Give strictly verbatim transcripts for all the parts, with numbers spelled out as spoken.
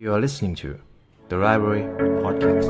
You are listening to The Library Podcast.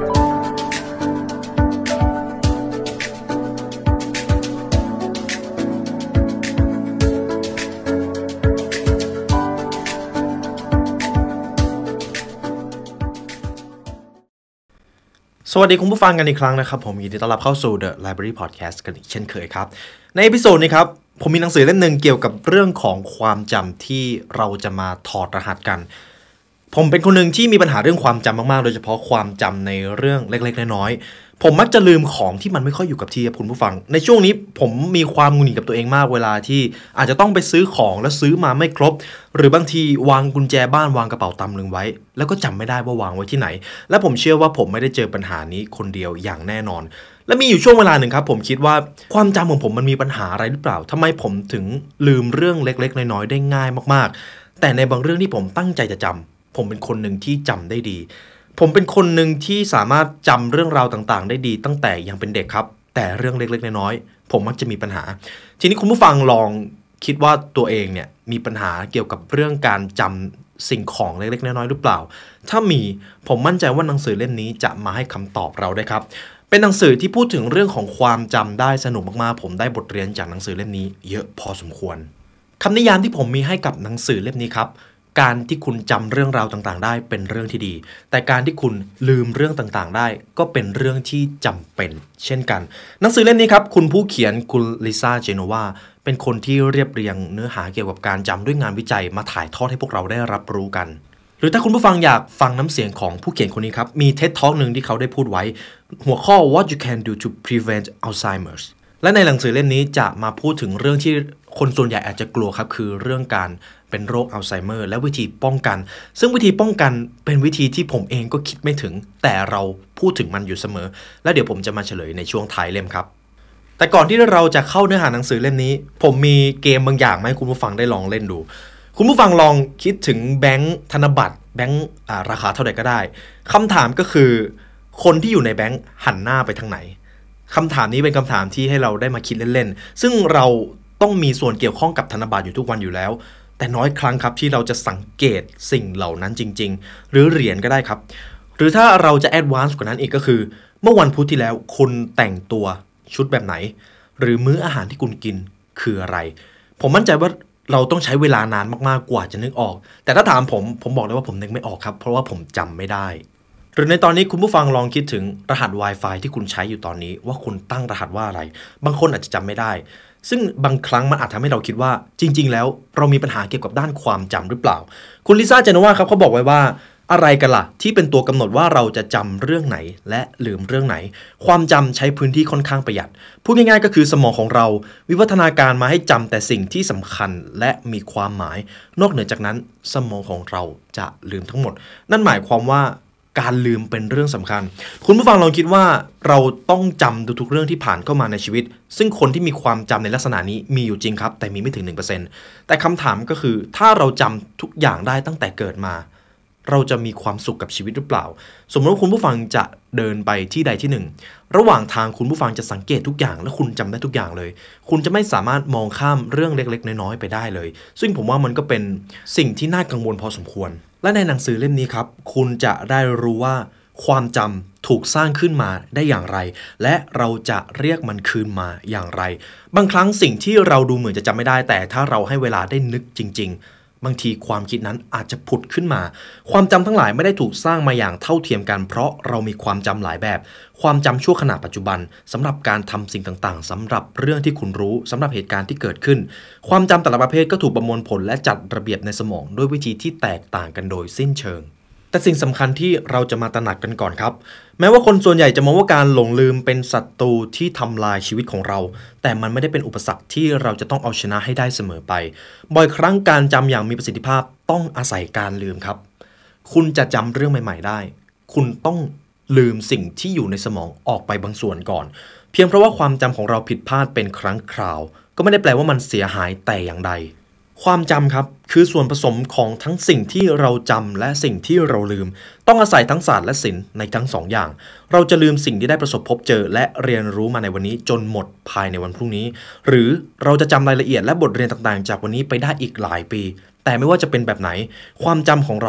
สวัสดีคุณผู้ฟังกันอีกครั้งนะครับผมยินดีต้อนรับเข้าสู่ The Library Podcast กันอีกเช่นเคยครับในเอพิโซดนี้ครับผมมีหนังสือเล่มนึงเกี่ยวกับเรื่องของความจำที่เราจะมาถอดรหัสกันผมเป็นคนหนึ่งที่มีปัญหาเรื่องความจำมากๆโดยเฉพาะความจำในเรื่องเล็กๆน้อยๆผมมักจะลืมของที่มันไม่ค่อยอยู่กับที่ครับคุณผู้ฟังในช่วงนี้ผมมีความหงุดหงิดกับตัวเองมากเวลาที่อาจจะต้องไปซื้อของแล้วซื้อมาไม่ครบหรือบางทีวางกุญแจบ้านวางกระเป๋าตังค์ลืมไว้แล้วก็จำไม่ได้ว่าวางไว้ที่ไหนและผมเชื่อว่าผมไม่ได้เจอปัญหานี้คนเดียวอย่างแน่นอนและมีอยู่ช่วงเวลาหนึ่งครับผมคิดว่าความจำของผมมันมีปัญหาอะไรหรือเปล่าทำไมผมถึงลืมเรื่องเล็กๆน้อยๆได้ง่ายมากๆแต่ในบางเรื่องที่ผมตั้งใจจะจำผมเป็นคนหนึ่งที่จำได้ดีผมเป็นคนหนึ่งที่สามารถจำเรื่องราวต่างๆได้ดีตั้งแต่ยังเป็นเด็กครับแต่เรื่องเล็กๆน้อยๆผมมักจะมีปัญหาทีนี้คุณผู้ฟังลองคิดว่าตัวเองเนี่ยมีปัญหาเกี่ยวกับเรื่องการจำสิ่งของเล็กๆน้อยๆหรือเปล่าถ้ามีผมมั่นใจว่าหนังสือเล่มนี้จะมาให้คำตอบเราได้ครับเป็นหนังสือที่พูดถึงเรื่องของความจำได้สนุกมากๆผมได้บทเรียนจากหนังสือเล่มนี้เยอะพอสมควรคำนิยามที่ผมมีให้กับหนังสือเล่มนี้ครับการที่คุณจำเรื่องราวต่างๆได้เป็นเรื่องที่ดีแต่การที่คุณลืมเรื่องต่างๆได้ก็เป็นเรื่องที่จำเป็นเช่นกันหนังสือเล่มนี้ครับคุณผู้เขียนคุณลิซ่าเจโนวาเป็นคนที่เรียบเรียงเนื้อหาเกี่ยวกับการจำด้วยงานวิจัยมาถ่ายทอดให้พวกเราได้รับรู้กันหรือถ้าคุณผู้ฟังอยากฟังน้ำเสียงของผู้เขียนคนนี้ครับมี ที อี ดี Talk หนึ่งที่เขาได้พูดไว้หัวข้อ What you can do to prevent Alzheimer's และในหนังสือเล่มนี้จะมาพูดถึงเรื่องที่คนส่วนใหญ่อาจจะกลัวครับคือเรื่องการเป็นโรคอัลไซเมอร์และวิธีป้องกันซึ่งวิธีป้องกันเป็นวิธีที่ผมเองก็คิดไม่ถึงแต่เราพูดถึงมันอยู่เสมอและเดี๋ยวผมจะมาเฉลยในช่วงท้ายเล่มครับแต่ก่อนที่เราจะเข้าเนื้อหาหนังสือเล่มนี้ผมมีเกมบางอย่างมาให้คุณผู้ฟังได้ลองเล่นดูคุณผู้ฟังลองคิดถึงแบงค์ธนบัตรแบงค์ราคาเท่าไหร่ก็ได้คำถามก็คือคนที่อยู่ในแบงค์หันหน้าไปทางไหนคำถามนี้เป็นคำถามที่ให้เราได้มาคิดเล่นๆซึ่งเราต้องมีส่วนเกี่ยวข้องกับธนบัตรอยู่ทุกวันอยู่แล้วแต่น้อยครั้งครับที่เราจะสังเกตสิ่งเหล่านั้นจริงๆหรือเหรียญก็ได้ครับหรือถ้าเราจะแอดวานซ์กว่านั้นอีกก็คือเมื่อวันพุธที่แล้วคุณแต่งตัวชุดแบบไหนหรือมื้ออาหารที่คุณกินคืออะไรผมมั่นใจว่าเราต้องใช้เวลานานมากๆกว่าจะนึกออกแต่ถ้าถามผมผมบอกเลยว่าผมนึกไม่ออกครับเพราะว่าผมจำไม่ได้หรือในตอนนี้คุณผู้ฟังลองคิดถึงรหัส Wi-Fi ที่คุณใช้อยู่ตอนนี้ว่าคุณตั้งรหัสว่าอะไรบางคนอาจจะจำไม่ได้ซึ่งบางครั้งมันอาจทำให้เราคิดว่าจริงๆแล้วเรามีปัญหาเกี่ยวกับด้านความจำหรือเปล่าคุณลิซ่าเจโนวาครับเขาบอกไว้ว่าอะไรกันล่ะที่เป็นตัวกำหนดว่าเราจะจำเรื่องไหนและลืมเรื่องไหนความจำใช้พื้นที่ค่อนข้างประหยัดพูดง่ายๆก็คือสมองของเราวิวัฒนาการมาให้จำแต่สิ่งที่สำคัญและมีความหมายนอกเหนือจากนั้นสมองของเราจะลืมทั้งหมดนั่นหมายความว่าการลืมเป็นเรื่องสำคัญคุณผู้ฟังลองคิดว่าเราต้องจำทุกๆเรื่องที่ผ่านเข้ามาในชีวิตซึ่งคนที่มีความจำในลักษณะนี้มีอยู่จริงครับแต่มีไม่ถึง หนึ่งเปอร์เซ็นต์ แต่คำถามก็คือถ้าเราจำทุกอย่างได้ตั้งแต่เกิดมาเราจะมีความสุขกับชีวิตหรือเปล่าสมมติว่าคุณผู้ฟังจะเดินไปที่ใดที่หนึ่งระหว่างทางคุณผู้ฟังจะสังเกตทุกอย่างและคุณจำได้ทุกอย่างเลยคุณจะไม่สามารถมองข้ามเรื่องเล็กๆน้อยๆไปได้เลยซึ่งผมว่ามันก็เป็นสิ่งที่น่ากังวลพอสมควรและในหนังสือเล่มนี้ครับคุณจะได้รู้ว่าความจำถูกสร้างขึ้นมาได้อย่างไรและเราจะเรียกมันคืนมาอย่างไรบางครั้งสิ่งที่เราดูเหมือนจะจำไม่ได้แต่ถ้าเราให้เวลาได้นึกจริงๆบางทีความคิดนั้นอาจจะผุดขึ้นมาความจำทั้งหลายไม่ได้ถูกสร้างมาอย่างเท่าเทียมกันเพราะเรามีความจำหลายแบบความจำชั่วขณะปัจจุบันสำหรับการทำสิ่งต่างๆสำหรับเรื่องที่คุณรู้สำหรับเหตุการณ์ที่เกิดขึ้นความจำแต่ละประเภทก็ถูกประมวลผลและจัดระเบียบในสมองด้วยวิธีที่แตกต่างกันโดยสิ้นเชิงแต่สิ่งสำคัญที่เราจะมาตระหนักกันก่อนครับแม้ว่าคนส่วนใหญ่จะมองว่าการหลงลืมเป็นศัตรูที่ทำลายชีวิตของเราแต่มันไม่ได้เป็นอุปสรรคที่เราจะต้องเอาชนะให้ได้เสมอไปบ่อยครั้งการจำอย่างมีประสิทธิภาพต้องอาศัยการลืมครับคุณจะจำเรื่องใหม่ๆได้คุณต้องลืมสิ่งที่อยู่ในสมองออกไปบางส่วนก่อนเพียงเพราะว่าความจำของเราผิดพลาดเป็นครั้งคราวก็ไม่ได้แปลว่ามันเสียหายแต่อย่างใดความจำครับคือส่วนผสมของทั้งสิ่งที่เราจำและสิ่งที่เราลืมต้องอาศัยทั้งศาสตร์และศิลป์ในทั้งสองอย่างเราจะลืมสิ่งที่ได้ประสบพบเจอและเรียนรู้มาในวันนี้จนหมดภายในวันพรุ่งนี้หรือเราจะจำรายละเอียดและบทเรียนต่างๆจากวันนี้ไปได้อีกหลายปีแต่ไม่ว่าจะเป็นแบบไหนความจำของเรา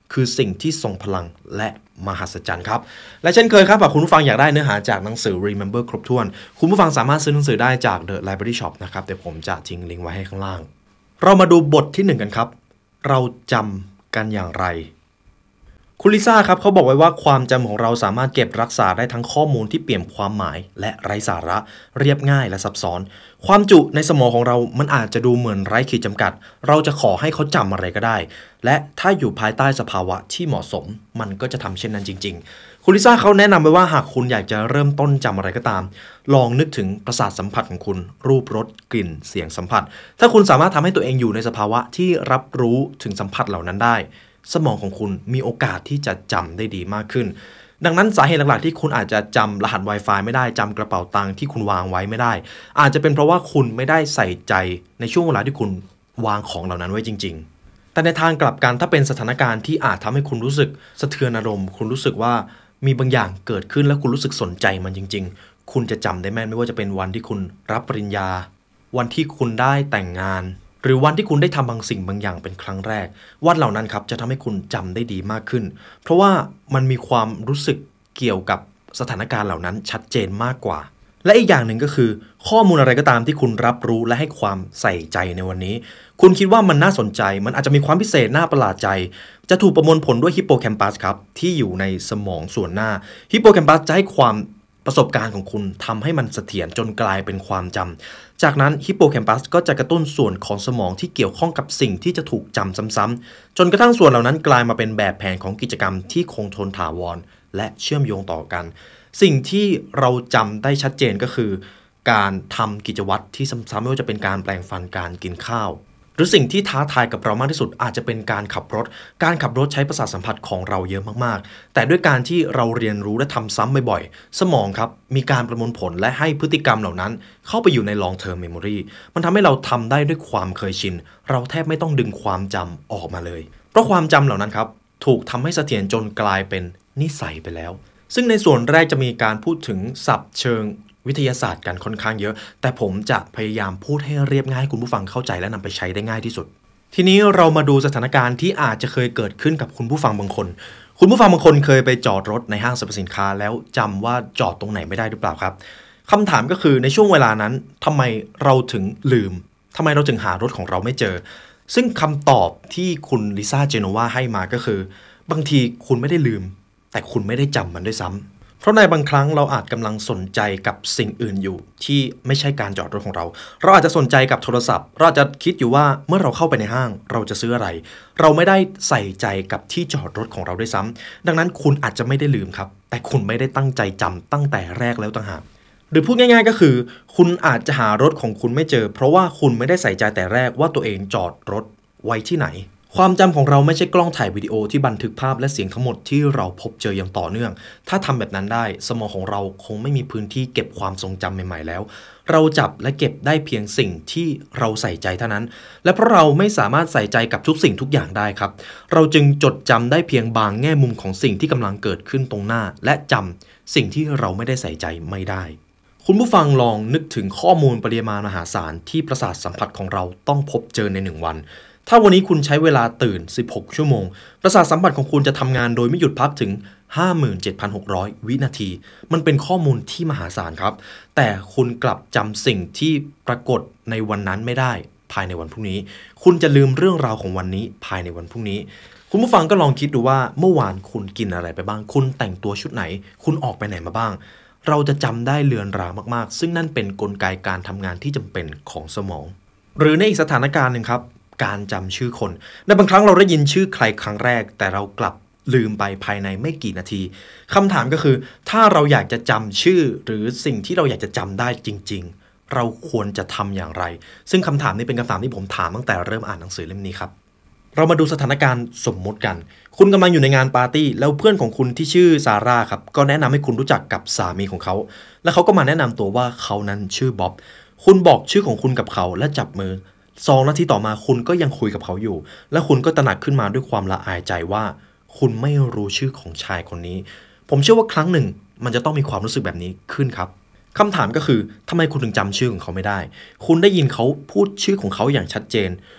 คือสิ่งที่ทรงพลังและมหัศจรรย์ครับและเช่นเคยครับหากคุณผู้ฟังอยากได้เนื้อหาจากหนังสือ Remember ครบถ้วนคุณผู้ฟังสามารถซื้อหนังสือได้จาก The Library Shop นะครับเดี๋ยวผมจะทิ้งลิงก์ไว้ให้ข้างล่างเรามาดูบทที่หนึ่งกันครับเราจำกันอย่างไรคุณลิซ่าครับเขาบอกไว้ว่าความจำของเราสามารถเก็บรักษาได้ทั้งข้อมูลที่เปี่ยมความหมายและไร้สาระเรียบง่ายและซับซ้อนความจุในสมองของเรามันอาจจะดูเหมือนไร้ขีดจำกัดเราจะขอให้เขาจำอะไรก็ได้และถ้าอยู่ภายใต้สภาวะที่เหมาะสมมันก็จะทำเช่นนั้นจริงๆคุณลิซ่าเขาแนะนำไว้ว่าหากคุณอยากจะเริ่มต้นจำอะไรก็ตามลองนึกถึงประสาทสัมผัสของคุณรูปรสกลิ่นเสียงสัมผัสถ้าคุณสามารถทำให้ตัวเองอยู่ในสภาวะที่รับรู้ถึงสัมผัสเหล่านั้นได้สมองของคุณมีโอกาสที่จะจำได้ดีมากขึ้นดังนั้นสาเหตุหลักๆที่คุณอาจจะจำรหัส Wi-Fi ไม่ได้จำกระเป๋าตังค์ที่คุณวางไว้ไม่ได้อาจจะเป็นเพราะว่าคุณไม่ได้ใส่ใจในช่วงเวลาที่คุณวางของเหล่านั้นไว้จริงๆแต่ในทางกลับกันถ้าเป็นสถานการณ์ที่อาจทำให้คุณรู้สึกสะเทือนอารมณ์คุณรู้สึกว่ามีบางอย่างเกิดขึ้นแล้วคุณรู้สึกสนใจมันจริงๆคุณจะจำได้แม่นไม่ว่าจะเป็นวันที่คุณรับปริญญาวันที่คุณได้แต่งงานหรือวันที่คุณได้ทำบางสิ่งบางอย่างเป็นครั้งแรกวันเหล่านั้นครับจะทำให้คุณจำได้ดีมากขึ้นเพราะว่ามันมีความรู้สึกเกี่ยวกับสถานการณ์เหล่านั้นชัดเจนมากกว่าและอีกอย่างหนึ่งก็คือข้อมูลอะไรก็ตามที่คุณรับรู้และให้ความใส่ใจในวันนี้คุณคิดว่ามันน่าสนใจมันอาจจะมีความพิเศษน่าประหลาดใจจะถูกประมวลผลด้วยฮิปโปแคมปัสครับที่อยู่ในสมองส่วนหน้าฮิปโปแคมปัสจะให้ความประสบการณ์ของคุณทำให้มันเสถียรจนกลายเป็นความจำจากนั้นฮิปโปแคมปัสก็จะกระตุ้นส่วนของสมองที่เกี่ยวข้องกับสิ่งที่จะถูกจำซ้ำๆจนกระทั่งส่วนเหล่านั้นกลายมาเป็นแบบแผนของกิจกรรมที่คงทนถาวรและเชื่อมโยงต่อกันสิ่งที่เราจำได้ชัดเจนก็คือการทำกิจวัตรที่ซ้ำๆไม่ว่าจะเป็นการแปรงฟันการกินข้าวหรือสิ่งที่ท้าทายกับเรามากที่สุดอาจจะเป็นการขับรถการขับรถใช้ประสาทสัมผัสของเราเยอะมากๆแต่ด้วยการที่เราเรียนรู้และทำซ้ำบ่อยๆสมองครับมีการประมวลผลและให้พฤติกรรมเหล่านั้นเข้าไปอยู่ใน long term memory มันทำให้เราทำได้ด้วยความเคยชินเราแทบไม่ต้องดึงความจำออกมาเลยเพราะความจำเหล่านั้นครับถูกทำให้เสถียรจนกลายเป็นนิสัยไปแล้วซึ่งในส่วนแรกจะมีการพูดถึงศัพท์เชิงวิทยาศาสตร์กันค่อนข้างเยอะแต่ผมจะพยายามพูดให้เรียบง่ายให้คุณผู้ฟังเข้าใจและนำไปใช้ได้ง่ายที่สุดทีนี้เรามาดูสถานการณ์ที่อาจจะเคยเกิดขึ้นกับคุณผู้ฟังบางคนคุณผู้ฟังบางคนเคยไปจอดรถในห้างสรรพสินค้าแล้วจำว่าจอดตรงไหนไม่ได้หรือเปล่าครับคำถามก็คือในช่วงเวลานั้นทำไมเราถึงลืมทำไมเราถึงหารถของเราไม่เจอซึ่งคำตอบที่คุณลิซ่าเจโนวาให้มาก็คือบางทีคุณไม่ได้ลืมแต่คุณไม่ได้จำมันด้วยซ้ำเพราะในบางครั้งเราอาจกำลังสนใจกับสิ่งอื่นอยู่ที่ไม่ใช่การจอดรถของเราเราอาจจะสนใจกับโทรศัพท์เราอาจจะคิดอยู่ว่าเมื่อเราเข้าไปในห้างเราจะซื้ออะไรเราไม่ได้ใส่ใจกับที่จอดรถของเราด้วยซ้ำดังนั้นคุณอาจจะไม่ได้ลืมครับแต่คุณไม่ได้ตั้งใจจำตั้งแต่แรกแล้วต่างหากหรือพูดง่ายๆก็คือคุณอาจจะหารถของคุณไม่เจอเพราะว่าคุณไม่ได้ใส่ใจแต่แรกว่าตัวเองจอดรถไว้ที่ไหนความจำของเราไม่ใช่กล้องถ่ายวิดีโอที่บันทึกภาพและเสียงทั้งหมดที่เราพบเจออย่างต่อเนื่องถ้าทำแบบนั้นได้สมองของเราคงไม่มีพื้นที่เก็บความทรงจำใหม่ๆแล้วเราจับและเก็บได้เพียงสิ่งที่เราใส่ใจเท่านั้นและเพราะเราไม่สามารถใส่ใจกับทุกสิ่งทุกอย่างได้ครับเราจึงจดจำได้เพียงบางแง่มุมของสิ่งที่กำลังเกิดขึ้นตรงหน้าและจำสิ่งที่เราไม่ได้ใส่ใจไม่ได้คุณผู้ฟังลองนึกถึงข้อมูลปริมาณมหาศาลที่ประสาทสัมผัสของเราต้องพบเจอในหนึ่งวันถ้าวันนี้คุณใช้เวลาตื่นสิบหกชั่วโมงประสาทสัมผัสของคุณจะทำงานโดยไม่หยุดพักถึง ห้าหมื่นเจ็ดพันหกร้อย วินาทีมันเป็นข้อมูลที่มหาศาลครับแต่คุณกลับจำสิ่งที่ปรากฏในวันนั้นไม่ได้ภายในวันพรุ่งนี้คุณจะลืมเรื่องราวของวันนี้ภายในวันพรุ่งนี้คุณผู้ฟังก็ลองคิดดูว่าเมื่อวานคุณกินอะไรไปบ้างคุณแต่งตัวชุดไหนคุณออกไปไหนมาบ้างเราจะจำได้เลือนรางมากๆซึ่งนั่นเป็นกลไกการทำงานที่จำเป็นของสมองหรือในอีกสถานการณ์หนึ่งครับการจำชื่อคนในบางครั้งเราได้ยินชื่อใครครั้งแรกแต่เรากลับลืมไปภายในไม่กี่นาทีคำถามก็คือถ้าเราอยากจะจำชื่อหรือสิ่งที่เราอยากจะจำได้จริงๆเราควรจะทำอย่างไรซึ่งคำถามนี้เป็นคำถามที่ผมถามตั้งแต่เริ่มอ่านหนังสือเล่มนี้ครับเรามาดูสถานการณ์สมมุติกันคุณกำลังอยู่ในงานปาร์ตี้แล้วเพื่อนของคุณที่ชื่อซาร่าครับก็แนะนำให้คุณรู้จักกับสามีของเขาและเขาก็มาแนะนำตัวว่าเขานั้นชื่อบ๊อบคุณบอกชื่อของคุณกับเขาและจับมือสองนาทีต่อมาคุณก็ยังคุยกับเขาอยู่และคุณก็ตระหนักขึ้นมาด้วยความละอายใจว่าคุณไม่รู้ชื่อของชายคนนี้ผมเชื่อว่าครั้งหนึ่งมันจะต้องมีความรู้สึกแบบนี้ขึ้นครับคำถามก็คือทำไมคุณถึงจำชื่อของเขาไม่ได้คุณได้ยินเขาพูดชื่อของเขาอย่างชัดเจน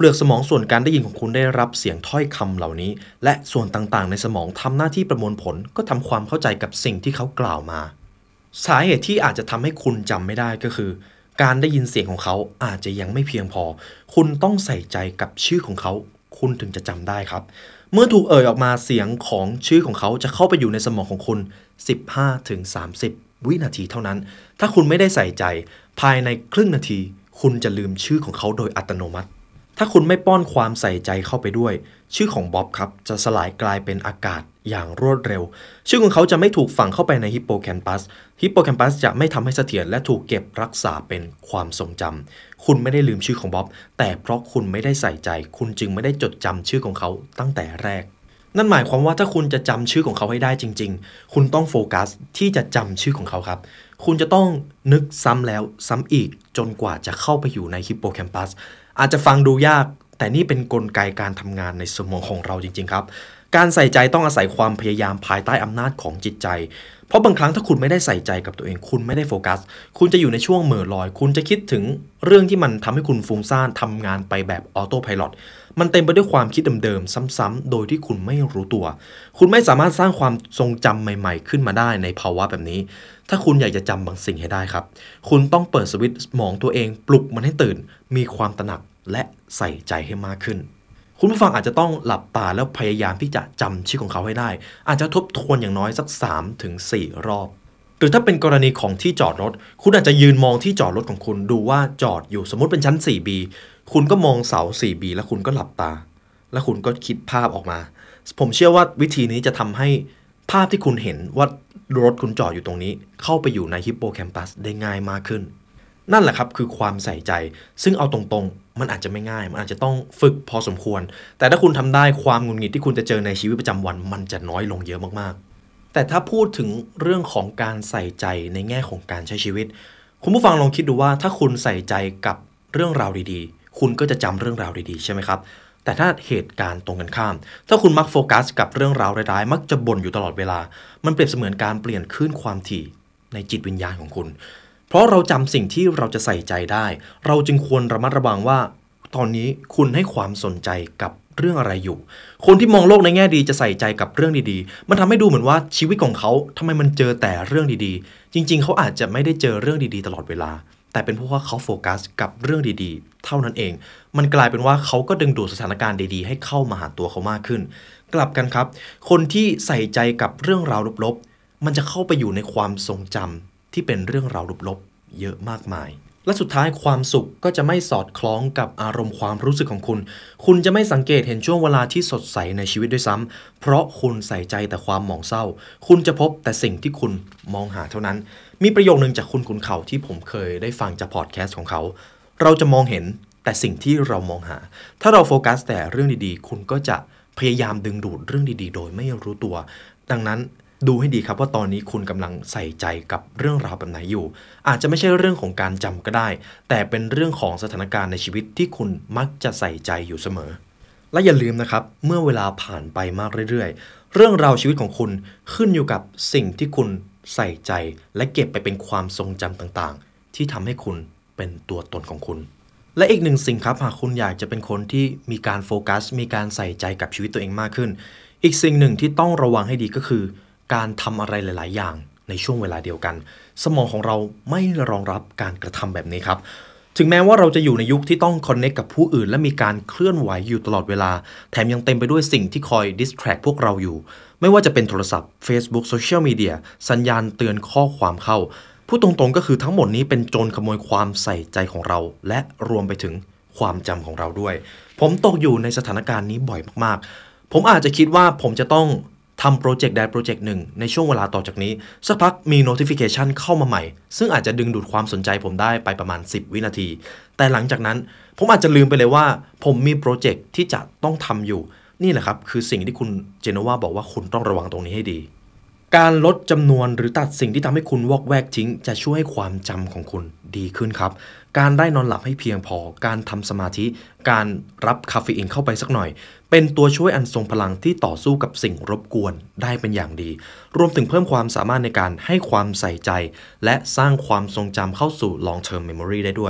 ลือกสมองส่วนการได้ยินของคุณได้รับเสียงถ้อยคำเหล่านี้และส่วนต่างๆในสมองทำหน้าที่ประมวลผลก็ทำความเข้าใจกับสิ่งที่เขากล่าวมาสาเหตุที่อาจจะทำให้คุณจำไม่ได้ก็คือการได้ยินเสียงของเขาอาจจะยังไม่เพียงพอคุณต้องใส่ใจกับชื่อของเขาคุณถึงจะจำได้ครับเมื่อถูกเอ่ยออกมาเสียงของชื่อของเขาจะเข้าไปอยู่ในสมองของคุณ สิบห้าถึงสามสิบ วินาทีเท่านั้นถ้าคุณไม่ได้ใส่ใจภายในครึ่งนาทีคุณจะลืมชื่อของเขาโดยอัตโนมัติถ้าคุณไม่ป้อนความใส่ใจเข้าไปด้วยชื่อของบ๊อบครับจะสลายกลายเป็นอากาศอย่างรวดเร็วชื่อของเขาจะไม่ถูกฝังเข้าไปในฮิปโปแคมปัสฮิปโปแคมปัสจะไม่ทำให้เสถียรและถูกเก็บรักษาเป็นความทรงจำคุณไม่ได้ลืมชื่อของบ๊อบแต่เพราะคุณไม่ได้ใส่ใจคุณจึงไม่ได้จดจำชื่อของเขาตั้งแต่แรกนั่นหมายความว่าถ้าคุณจะจำชื่อของเขาให้ได้จริงๆคุณต้องโฟกัสที่จะจำชื่อของเขาครับคุณจะต้องนึกซ้ำแล้วซ้ำอีกจนกว่าจะเข้าไปอยู่ในฮิปโปแคมปัสอาจจะฟังดูยากแต่นี่เป็นกลไกการทำงานในสมองของเราจริงๆครับการใส่ใจต้องอาศัยความพยายามภายใต้อำนาจของจิตใจเพราะบางครั้งถ้าคุณไม่ได้ใส่ใจกับตัวเองคุณไม่ได้โฟกัสคุณจะอยู่ในช่วงเหม่อลอยคุณจะคิดถึงเรื่องที่มันทำให้คุณฟุ้งซ่านทำงานไปแบบออโต้ไพลอตมันเต็มไปด้วยความคิดเดิมๆซ้ำๆโดยที่คุณไม่รู้ตัวคุณไม่สามารถสร้างความทรงจำใหม่ๆขึ้นมาได้ในภาวะแบบนี้ถ้าคุณอยากจะจำบางสิ่งให้ได้ครับคุณต้องเปิดสวิตช์สมองตัวเองปลุกมันให้ตื่นมีความตระหนักและใส่ใจให้มากขึ้นคุณผู้ฟังอาจจะต้องหลับตาแล้วพยายามที่จะจำชื่อของเขาให้ได้อาจจะทบทวนอย่างน้อยสัก สามถึงสี่ รอบหรือถ้าเป็นกรณีของที่จอดรถคุณอาจจะยืนมองที่จอดรถของคุณดูว่าจอดอยู่สมมติเป็นชั้น สี่บี คุณก็มองเสา สี่บี แล้วคุณก็หลับตาแล้วคุณก็คิดภาพออกมาผมเชื่อว่าวิธีนี้จะทำให้ภาพที่คุณเห็นว่ารถคุณจอดอยู่ตรงนี้เข้าไปอยู่ในฮิปโปแคมปัสได้ง่ายมากขึ้นนั่นแหละครับคือความใส่ใจซึ่งเอาตรงๆมันอาจจะไม่ง่ายมันอาจจะต้องฝึกพอสมควรแต่ถ้าคุณทำได้ความหงุดหงิดที่คุณจะเจอในชีวิตประจำวันมันจะน้อยลงเยอะมากๆแต่ถ้าพูดถึงเรื่องของการใส่ใจในแง่ของการใช้ชีวิตคุณผู้ฟังลองคิดดูว่าถ้าคุณใส่ใจกับเรื่องราวดีๆคุณก็จะจำเรื่องราวดีๆใช่ไหมครับแต่ถ้าเหตุการณ์ตรงกันข้ามถ้าคุณมักโฟกัสกับเรื่องราวร้ายๆมักจะบ่นอยู่ตลอดเวลามันเปรียบเสมือนการเปลี่ยนคลื่นความถี่ในจิตวิญญาณของคุณเพราะเราจำสิ่งที่เราจะใส่ใจได้เราจึงควรระมัดระวังว่าตอนนี้คุณให้ความสนใจกับเรื่องอะไรอยู่คนที่มองโลกในแง่ดีจะใส่ใจกับเรื่องดีๆมันทำให้ดูเหมือนว่าชีวิตของเขาทำไมมันเจอแต่เรื่องดีๆจริงๆเขาอาจจะไม่ได้เจอเรื่องดีๆตลอดเวลาแต่เป็นเพราะว่าเขาโฟกัสกับเรื่องดีๆเท่านั้นเองมันกลายเป็นว่าเขาก็ดึงดูดสถานการณ์ดีๆให้เข้ามาหาตัวเขามากขึ้นกลับกันครับคนที่ใส่ใจกับเรื่องราวลบๆมันจะเข้าไปอยู่ในความทรงจำที่เป็นเรื่องราวลบๆเยอะมากมายและสุดท้ายความสุขก็จะไม่สอดคล้องกับอารมณ์ความรู้สึกของคุณคุณจะไม่สังเกตเห็นช่วงเวลาที่สดใสในชีวิตด้วยซ้ำเพราะคุณใส่ใจแต่ความหมองเศร้าคุณจะพบแต่สิ่งที่คุณมองหาเท่านั้นมีประโยคนึงจากคุณขุนเขาที่ผมเคยได้ฟังจากพอดแคสต์ของเขาเราจะมองเห็นแต่สิ่งที่เรามองหาถ้าเราโฟกัสแต่เรื่องดีๆคุณก็จะพยายามดึงดูดเรื่องดีๆโดยไม่รู้ตัวดังนั้นดูให้ดีครับว่าตอนนี้คุณกำลังใส่ใจกับเรื่องราวแบบไหนอยู่อาจจะไม่ใช่เรื่องของการจำก็ได้แต่เป็นเรื่องของสถานการณ์ในชีวิตที่คุณมักจะใส่ใจอยู่เสมอและอย่าลืมนะครับเมื่อเวลาผ่านไปมากเรื่อยๆเรื่องราวชีวิตของคุณขึ้นอยู่กับสิ่งที่คุณใส่ใจและเก็บไปเป็นความทรงจำต่างๆที่ทำให้คุณเป็นตัวตนของคุณและอีกหนึ่งสิ่งครับหากคุณอยากจะเป็นคนที่มีการโฟกัสมีการใส่ใจกับชีวิตตัวเองมากขึ้นอีกสิ่งหนึ่งที่ต้องระวังให้ดีก็คือการทำอะไรหลายๆอย่างในช่วงเวลาเดียวกันสมองของเราไม่รองรับการกระทำแบบนี้ครับถึงแม้ว่าเราจะอยู่ในยุคที่ต้องคอนเนคกับผู้อื่นและมีการเคลื่อนไหวอยู่ตลอดเวลาแถมยังเต็มไปด้วยสิ่งที่คอยดิสแทรกพวกเราอยู่ไม่ว่าจะเป็นโทรศัพท์ Facebook โซเชียลมีเดียสัญญาณเตือนข้อความเข้าพูดตรงๆก็คือทั้งหมดนี้เป็นโจรขโมยความใส่ใจของเราและรวมไปถึงความจำของเราด้วยผมตกอยู่ในสถานการณ์นี้บ่อยมากๆผมอาจจะคิดว่าผมจะต้องทำโปรเจกต์ใดโปรเจกต์หนึ่งในช่วงเวลาต่อจากนี้สักพักมี notification เข้ามาใหม่ซึ่งอาจจะดึงดูดความสนใจผมได้ไปประมาณสิบวินาทีแต่หลังจากนั้นผมอาจจะลืมไปเลยว่าผมมีโปรเจกต์ที่จะต้องทำอยู่นี่แหละครับคือสิ่งที่คุณเจโนวาบอกว่าคุณต้องระวังตรงนี้ให้ดีการลดจำนวนหรือตัดสิ่งที่ทำให้คุณวอกแวกทิ้งจะช่วยให้ความจำของคุณดีขึ้นครับการได้นอนหลับให้เพียงพอการทำสมาธิการรับคาเฟอีนเข้าไปสักหน่อยเป็นตัวช่วยอันทรงพลังที่ต่อสู้กับสิ่งรบกวนได้เป็นอย่างดีรวมถึงเพิ่มความสามารถในการให้ความใส่ใจและสร้างความทรงจำเข้าสู่ long term memory ได้ด้วย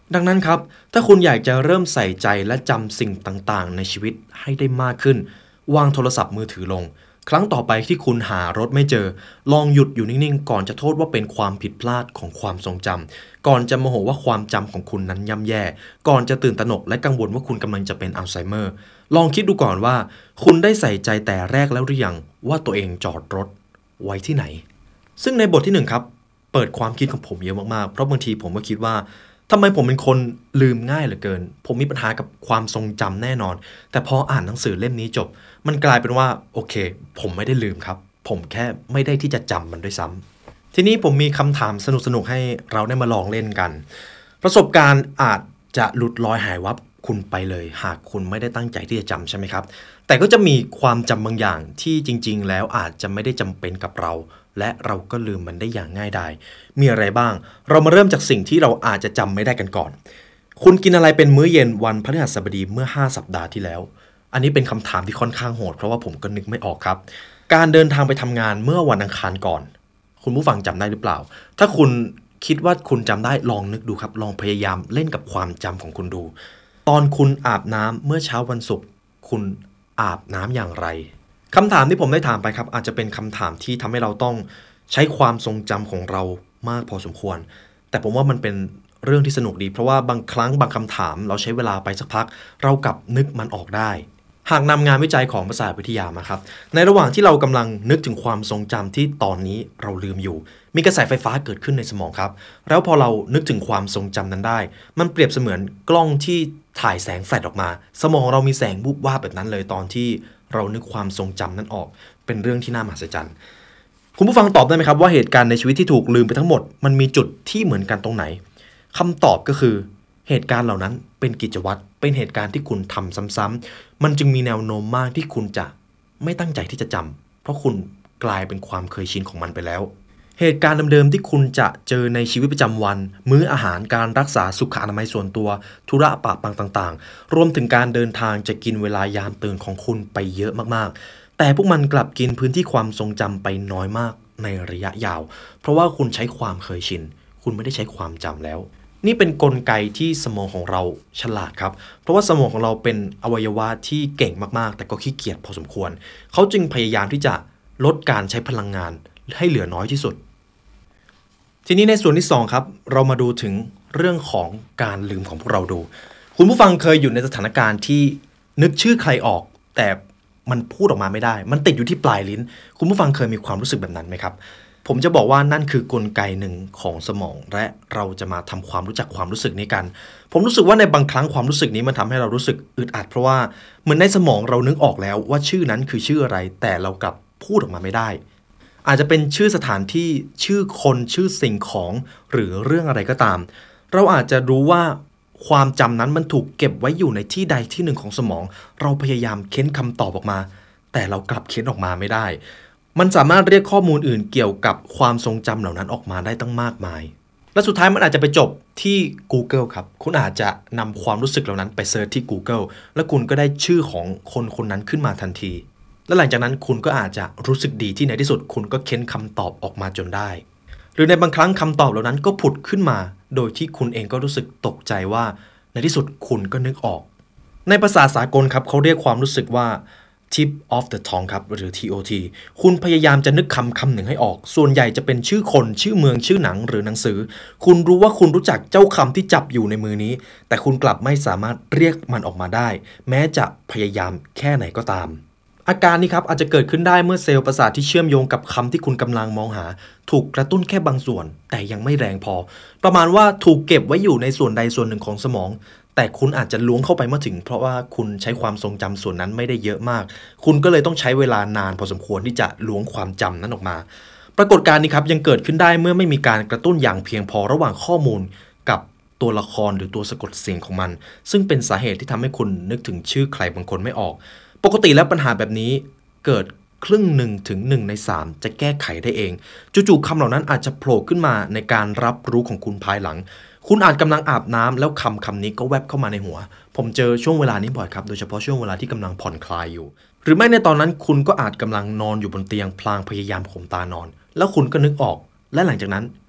ดังนั้นครับถ้าคุณอยากจะเริ่มใส่ใจและจำสิ่งต่างๆในชีวิตให้ได้มากขึ้นวางโทรศัพท์มือถือลงครั้งต่อไปที่คุณหารถไม่เจอลองหยุดอยู่นิ่งๆก่อนจะโทษว่าเป็นความผิดพลาดของความทรงจำก่อนจะโมโหว่าความจำของคุณนั้นย่ำแย่ก่อนจะตื่นตระหนกและกังวลว่าคุณกำลังจะเป็นอัลไซเมอร์ลองคิดดูก่อนว่าคุณได้ใส่ใจแต่แรกแล้วหรือยังว่าตัวเองจอดรถไว้ที่ไหนซึ่งในบทที่หนึ่งครับเปิดความคิดของผมเยอะมากๆเพราะบางทีผมก็คิดว่าทำไมผมเป็นคนลืมง่ายเหลือเกินผมมีปัญหากับความทรงจำแน่นอนแต่พออ่านหนังสือเล่มนี้จบมันกลายเป็นว่าโอเคผมไม่ได้ลืมครับผมแค่ไม่ได้ที่จะจำมันด้วยซ้ำทีนี้ผมมีคำถามสนุกๆให้เราได้มาลองเล่นกันประสบการณ์อาจจะหลุดลอยหายวับคุณไปเลยหากคุณไม่ได้ตั้งใจที่จะจำใช่ไหมครับแต่ก็จะมีความจำบางอย่างที่จริงๆแล้วอาจจะไม่ได้จำเป็นกับเราและเราก็ลืมมันได้อย่างง่ายดายมีอะไรบ้างเรามาเริ่มจากสิ่งที่เราอาจจะจำไม่ได้กันก่อนคุณกินอะไรเป็นมื้อเย็นวันพฤหัสบดีเมื่อห้าสัปดาห์ที่แล้วอันนี้เป็นคำถามที่ค่อนข้างโหดเพราะว่าผมก็นึกไม่ออกครับการเดินทางไปทำงานเมื่อวันอังคารก่อนคุณผู้ฟังจำได้หรือเปล่าถ้าคุณคิดว่าคุณจำได้ลองนึกดูครับลองพยายามเล่นกับความจำของคุณดูตอนคุณอาบน้ำเมื่อเช้าวันศุกร์คุณอาบน้ำอย่างไรคำถามที่ผมได้ถามไปครับอาจจะเป็นคำถามที่ทำให้เราต้องใช้ความทรงจำของเรามากพอสมควรแต่ผมว่ามันเป็นเรื่องที่สนุกดีเพราะว่าบางครั้งบางคำถามเราใช้เวลาไปสักพักเรากลับนึกมันออกได้หากนำงานวิจัยของภาษาวิทยามาครับในระหว่างที่เรากำลังนึกถึงความทรงจำที่ตอนนี้เราลืมอยู่มีกระแสไฟฟ้าเกิดขึ้นในสมองครับแล้วพอเรานึกถึงความทรงจำนั้นได้มันเปรียบเสมือนกล้องที่ถ่ายแสงแฟลชออกมาสมองเรามีแสงวูบวาบแบบนั้นเลยตอนที่เรานึกความทรงจำนั้นออกเป็นเรื่องที่น่ามหัศจรรย์คุณผู้ฟังตอบได้ไหมครับว่าเหตุการณ์ในชีวิตที่ถูกลืมไปทั้งหมดมันมีจุดที่เหมือนกันตรงไหนคำตอบก็คือเหตุการณ์เหล่านั้นเป็นกิจวัตรเป็นเหตุการณ์ที่คุณทำซ้ำๆมันจึงมีแนวโน้มมากที่คุณจะไม่ตั้งใจที่จะจำเพราะคุณกลายเป็นความเคยชินของมันไปแล้วเหตุการณ์เดิมๆที่คุณจะเจอในชีวิตประจำวันมื้ออาหารการรักษาสุขอนามัยส่วนตัวธุระปะปังต่างๆรวมถึงการเดินทางจะกินเวลายามตื่นของคุณไปเยอะมากๆแต่พวกมันกลับกินพื้นที่ความทรงจำไปน้อยมากในระยะยาวเพราะว่าคุณใช้ความเคยชินคุณไม่ได้ใช้ความจำแล้วนี่เป็นกลไกที่สมองของเราฉลาดครับเพราะว่าสมองของเราเป็นอวัยวะที่เก่งมากๆแต่ก็ขี้เกียจพอสมควรเขาจึงพยายามที่จะลดการใช้พลังงานให้เหลือน้อยที่สุดทีนี้ในส่วนที่สองครับเรามาดูถึงเรื่องของการลืมของพวกเราดูคุณผู้ฟังเคยอยู่ในสถานการณ์ที่นึกชื่อใครออกแต่มันพูดออกมาไม่ได้มันติดอยู่ที่ปลายลิ้นคุณผู้ฟังเคยมีความรู้สึกแบบนั้นไหมครับผมจะบอกว่านั่นคือกลไกหนึ่งของสมองและเราจะมาทำความรู้จักความรู้สึกนี้กันผมรู้สึกว่าในบางครั้งความรู้สึกนี้มันทำให้เรารู้สึกอึดอัดเพราะว่าเหมือนในสมองเรานึกออกแล้วว่าชื่อนั้นคือชื่ออะไรแต่เรากลับพูดออกมาไม่ได้อาจจะเป็นชื่อสถานที่ชื่อคนชื่อสิ่งของหรือเรื่องอะไรก็ตามเราอาจจะรู้ว่าความจำนั้นมันถูกเก็บไว้อยู่ในที่ใดที่หนึ่งของสมองเราพยายามเค้นคำตอบออกมาแต่เรากลับเค้นออกมาไม่ได้มันสามารถเรียกข้อมูลอื่นเกี่ยวกับความทรงจำเหล่านั้นออกมาได้ตั้งมากมายและสุดท้ายมันอาจจะไปจบที่ Google ครับคุณอาจจะนำความรู้สึกเหล่านั้นไปเซิร์ชที่ Google และคุณก็ได้ชื่อของคนคนนั้นขึ้นมาทันทีและหลังจากนั้นคุณก็อาจจะรู้สึกดีที่ในที่สุดคุณก็เค้นคำตอบออกมาจนได้หรือในบางครั้งคำตอบเหล่านั้นก็ผุดขึ้นมาโดยที่คุณเองก็รู้สึกตกใจว่าในที่สุดคุณก็นึกออกในภาษาสากลครับเขาเรียกความรู้สึกว่าtip of the tongue ครับหรือ ที โอ ที คุณพยายามจะนึกคำคำหนึ่งให้ออกส่วนใหญ่จะเป็นชื่อคนชื่อเมืองชื่อหนังหรือหนังสือคุณรู้ว่าคุณรู้จักเจ้าคำที่จับอยู่ในมือนี้แต่คุณกลับไม่สามารถเรียกมันออกมาได้แม้จะพยายามแค่ไหนก็ตามอาการนี้ครับอาจจะเกิดขึ้นได้เมื่อเซลล์ประสาทที่เชื่อมโยงกับคำที่คุณกำลังมองหาถูกกระตุ้นแค่บางส่วนแต่ยังไม่แรงพอประมาณว่าถูกเก็บไว้อยู่ในส่วนใดส่วนหนึ่งของสมองแต่คุณอาจจะล้วงเข้าไปไม่ถึงเพราะว่าคุณใช้ความทรงจำส่วนนั้นไม่ได้เยอะมากคุณก็เลยต้องใช้เวลานานพอสมควรที่จะล้วงความจำนั้นออกมาปรากฏการณ์นี้ครับยังเกิดขึ้นได้เมื่อไม่มีการกระตุ้นอย่างเพียงพอระหว่างข้อมูลกับตัวละครหรือตัวสะกดเสียงของมันซึ่งเป็นสาเหตุที่ทำให้คุณนึกถึงชื่อใครบางคนไม่ออกปกติแล้วปัญหาแบบนี้เกิดครึ่งหนึ่งถึงหนึ่งในสามจะแก้ไขได้เองจู่ๆคำเหล่านั้นอาจจะโผล่ขึ้นมาในการรับรู้ของคุณภายหลังคุณอาจกำลังอาบน้ำแล้วคำคำนี้ก็แวบเข้ามาในหัวผมเจอช่วงเวลานี้บ่อยครับโดยเฉพาะช่วงเวลาที่กำลังผ่อนคลายอยู่หรือไม่ในตอนนั้นคุณก็อาจกำลังนอนอยู่บนเตียงพลางพยายามข่มตานอนแล้วคุณก็นึกออกและหลังจากนั้น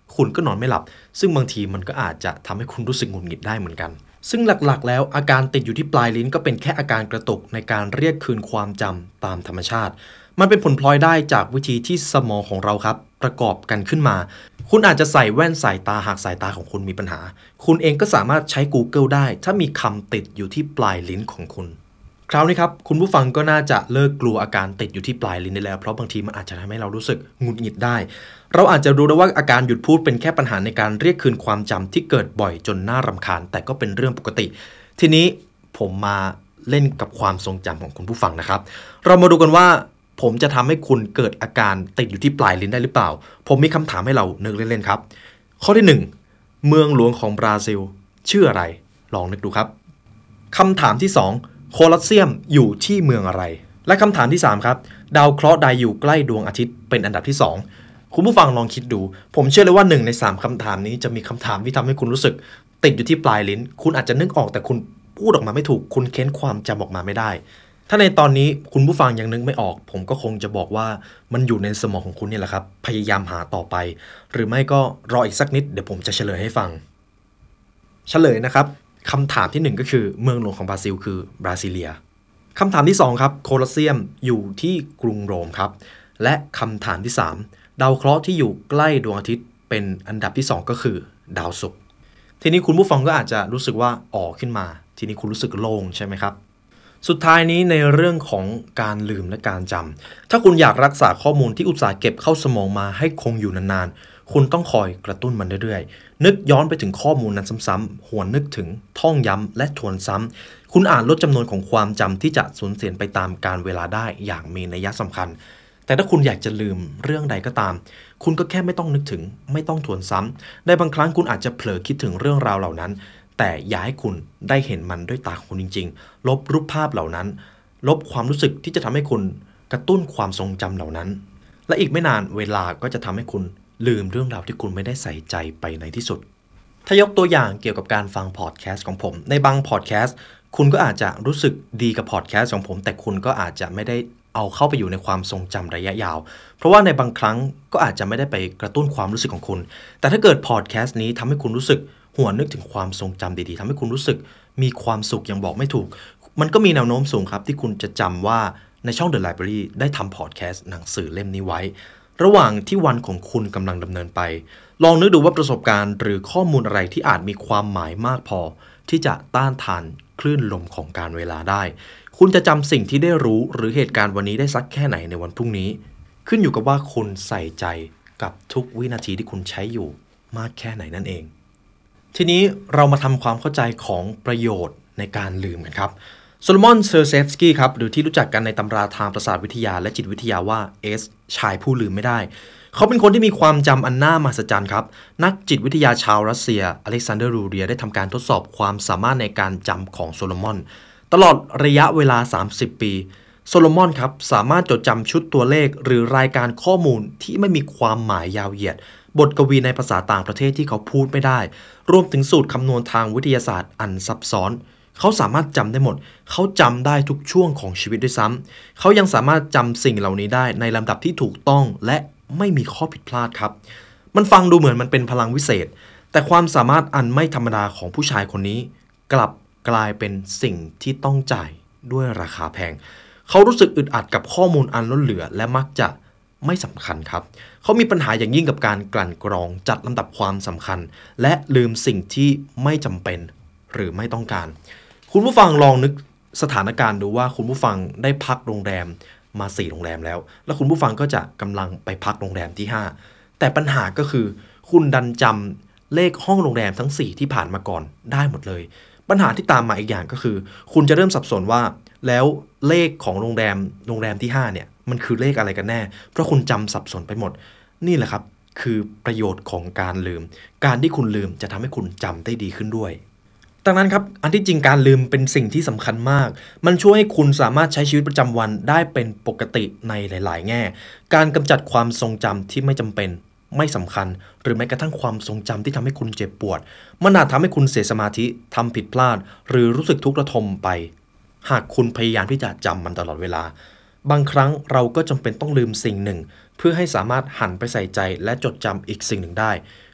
คุณก็นอนไม่หลับซึ่งบางทีมันก็อาจจะทำให้คุณรู้สึกหงุดหงิดได้เหมือนกันซึ่งหลักๆแล้วอาการติดอยู่ที่ปลายลิ้นก็เป็นแค่อาการกระตุกในการเรียกคืนความจำตามธรรมชาติมันเป็นผลพลอยได้จากวิธีที่สมองของเราครับประกอบกันขึ้นมาคุณอาจจะใส่แว่นสายตาหากสายตาของคุณมีปัญหาคุณเองก็สามารถใช้ Google ได้ถ้ามีคำติดอยู่ที่ปลายลิ้นของคุณคราวนี้ครับคุณผู้ฟังก็น่าจะเลิกกลัวอาการติดอยู่ที่ปลายลิ้นได้แล้วเพราะบางทีมันอาจจะทำให้เรารู้สึกหงุดหงิดได้เราอาจจะรู้ได้ว่าอาการหยุดพูดเป็นแค่ปัญหาในการเรียกคืนความจำที่เกิดบ่อยจนน่ารำคาญแต่ก็เป็นเรื่องปกติทีนี้ผมมาเล่นกับความทรงจำของคุณผู้ฟังนะครับเรามาดูกันว่าผมจะทำให้คุณเกิดอาการติดอยู่ที่ปลายลิ้นได้หรือเปล่าผมมีคำถามให้เรานึกเล่นๆครับข้อที่หนึ่งเมืองหลวงของบราซิลชื่ออะไรลองนึกดูครับคำถามที่สองโคลอสเซียมอยู่ที่เมืองอะไรและคำถามที่สามครับดาวเคราะห์ใดอยู่ใกล้ดวงอาทิตย์เป็นอันดับที่สองคุณผู้ฟังลองคิดดูผมเชื่อเลยว่าหนึ่งในสามคำถามนี้จะมีคำถามที่ทำให้คุณรู้สึกติดอยู่ที่ปลายลิ้นคุณอาจจะนึกออกแต่คุณพูดออกมาไม่ถูกคุณเค้นความจำออกมาไม่ได้ถ้าในตอนนี้คุณผู้ฟังยังนึกไม่ออกผมก็คงจะบอกว่ามันอยู่ในสมองของคุณนี่แหละครับพยายามหาต่อไปหรือไม่ก็รออีกสักนิดเดี๋ยวผมจะเฉลยให้ฟังเฉลยนะครับคำถามที่หนึ่งก็คือเมืองหลวงของบราซิลคือบราซิเลียคำถามที่สองครับโคลอสเซียมอยู่ที่กรุงโรมครับและคำถามที่สามดาวเคราะห์ที่อยู่ใกล้ดวงอาทิตย์เป็นอันดับที่สองก็คือดาวศุกร์ทีนี้คุณผู้ฟังก็อาจจะรู้สึกว่าอ๋อขึ้นมาทีนี้คุณรู้สึกโล่งใช่ไหมครับสุดท้ายนี้ในเรื่องของการลืมและการจำถ้าคุณอยากรักษาข้อมูลที่อุตสาห์เก็บเข้าสมองมาให้คงอยู่นานๆคุณต้องคอยกระตุ้นมันเรื่อยๆนึกย้อนไปถึงข้อมูลนั้นซ้ำๆหวนนึกถึงท่องย้ำและทวนซ้ำคุณอาจลดจำนวนของความจำที่จะสูญเสียไปตามกาลเวลาได้อย่างมีนัยสำคัญแต่ถ้าคุณอยากจะลืมเรื่องใดก็ตามคุณก็แค่ไม่ต้องนึกถึงไม่ต้องทวนซ้ำในบางครั้งคุณอาจจะเผลอคิดถึงเรื่องราวเหล่านั้นแต่อย่าให้คุณได้เห็นมันด้วยตาของคุณจริงๆลบรูปภาพเหล่านั้นลบความรู้สึกที่จะทำให้คุณกระตุ้นความทรงจำเหล่านั้นและอีกไม่นานเวลาก็จะทำให้คุณลืมเรื่องราวที่คุณไม่ได้ใส่ใจไปในที่สุดถ้ายกตัวอย่างเกี่ยวกับการฟังพอดแคสต์ของผมในบางพอดแคสต์คุณก็อาจจะรู้สึกดีกับพอดแคสต์ของผมแต่คุณก็อาจจะไม่ได้เอาเข้าไปอยู่ในความทรงจำระยะยาวเพราะว่าในบางครั้งก็อาจจะไม่ได้ไปกระตุ้นความรู้สึกของคุณแต่ถ้าเกิดพอดแคสต์นี้ทำให้คุณรู้สึกหวนนึกถึงความทรงจำดีๆทำให้คุณรู้สึกมีความสุขอย่างบอกไม่ถูกมันก็มีแนวโน้มสูงครับที่คุณจะจำว่าในช่อง The Library ได้ทำพอดแคสต์หนังสือเล่มนี้ไว้ระหว่างที่วันของคุณกำลังดำเนินไปลองนึกดูว่าประสบการณ์หรือข้อมูลอะไรที่อาจมีความหมายมากพอที่จะต้านทานคลื่นลมของการเวลาได้คุณจะจำสิ่งที่ได้รู้หรือเหตุการณ์วันนี้ได้สักแค่ไหนในวันพรุ่งนี้ขึ้นอยู่กับว่าคุณใส่ใจกับทุกวินาทีที่คุณใช้อยู่มากแค่ไหนนั่นเองทีนี้เรามาทำความเข้าใจของประโยชน์ในการลืมกันครับโซโลมอน เซอร์เซฟสกี้ครับหรือที่รู้จักกันในตำราทางประสาทวิทยาและจิตวิทยาว่าเอสชายผู้ลืมไม่ได้เขาเป็นคนที่มีความจำอันน่ามหัศจรรย์ครับนักจิตวิทยาชาวรัสเซียอเล็กซานเดอร์ รูเรียได้ทำการทดสอบความสามารถในการจำของโซโลมอนตลอดระยะเวลาสามสิบปีโซโลมอนครับสามารถจดจำชุดตัวเลขหรือรายการข้อมูลที่ไม่มีความหมายยาวเหยียดบทกวีในภาษาต่างประเทศที่เขาพูดไม่ได้รวมถึงสูตรคำนวณทางวิทยาศาสตร์อันซับซ้อนเขาสามารถจำได้หมดเขาจำได้ทุกช่วงของชีวิตด้วยซ้ำเขายังสามารถจำสิ่งเหล่านี้ได้ในลำดับที่ถูกต้องและไม่มีข้อผิดพลาดครับมันฟังดูเหมือนมันเป็นพลังวิเศษแต่ความสามารถอันไม่ธรรมดาของผู้ชายคนนี้กลับกลายเป็นสิ่งที่ต้องจ่ายด้วยราคาแพงเขารู้สึกอึดอัดกับข้อมูลอันล้นเหลือและมักจะไม่สำคัญครับเขามีปัญหาอย่างยิ่งกับการกลั่นกรองจัดลำดับความสำคัญและลืมสิ่งที่ไม่จำเป็นหรือไม่ต้องการคุณผู้ฟังลองนึกสถานการณ์ดูว่าคุณผู้ฟังได้พักโรงแรมมาสี่โรงแรมแล้วแล้วคุณผู้ฟังก็จะกำลังไปพักโรงแรมที่ห้าแต่ปัญหาก็คือคุณดันจำเลขห้องโรงแรมทั้งสี่ที่ผ่านมาก่อนได้หมดเลยปัญหาที่ตามมาอีกอย่างก็คือคุณจะเริ่มสับสนว่าแล้วเลขของโรงแรมโรงแรมที่ห้าเนี่ยมันคือเลขอะไรกันแน่เพราะคุณจำสับสนไปหมดนี่แหละครับคือประโยชน์ของการลืมการที่คุณลืมจะทำให้คุณจำได้ดีขึ้นด้วยดังนั้นครับอันที่จริงการลืมเป็นสิ่งที่สำคัญมากมันช่วยให้คุณสามารถใช้ชีวิตประจำวันได้เป็นปกติในหลายๆแง่การกำจัดความทรงจำที่ไม่จำเป็นไม่สำคัญหรือแม้กระทั่งความทรงจำที่ทำให้คุณเจ็บปวดมันอาจทำให้คุณเสียสมาธิทำผิดพลาดหรือรู้สึกทุกข์ระทมไปหากคุณพยายามที่จะจำมันตลอดเวลาบางครั้งเราก็จำเป็นต้องลืมสิ่งหนึ่งเพื่อให้สามารถหันไปใส่ใจและจดจำอีกสิ่งหนึ่งได้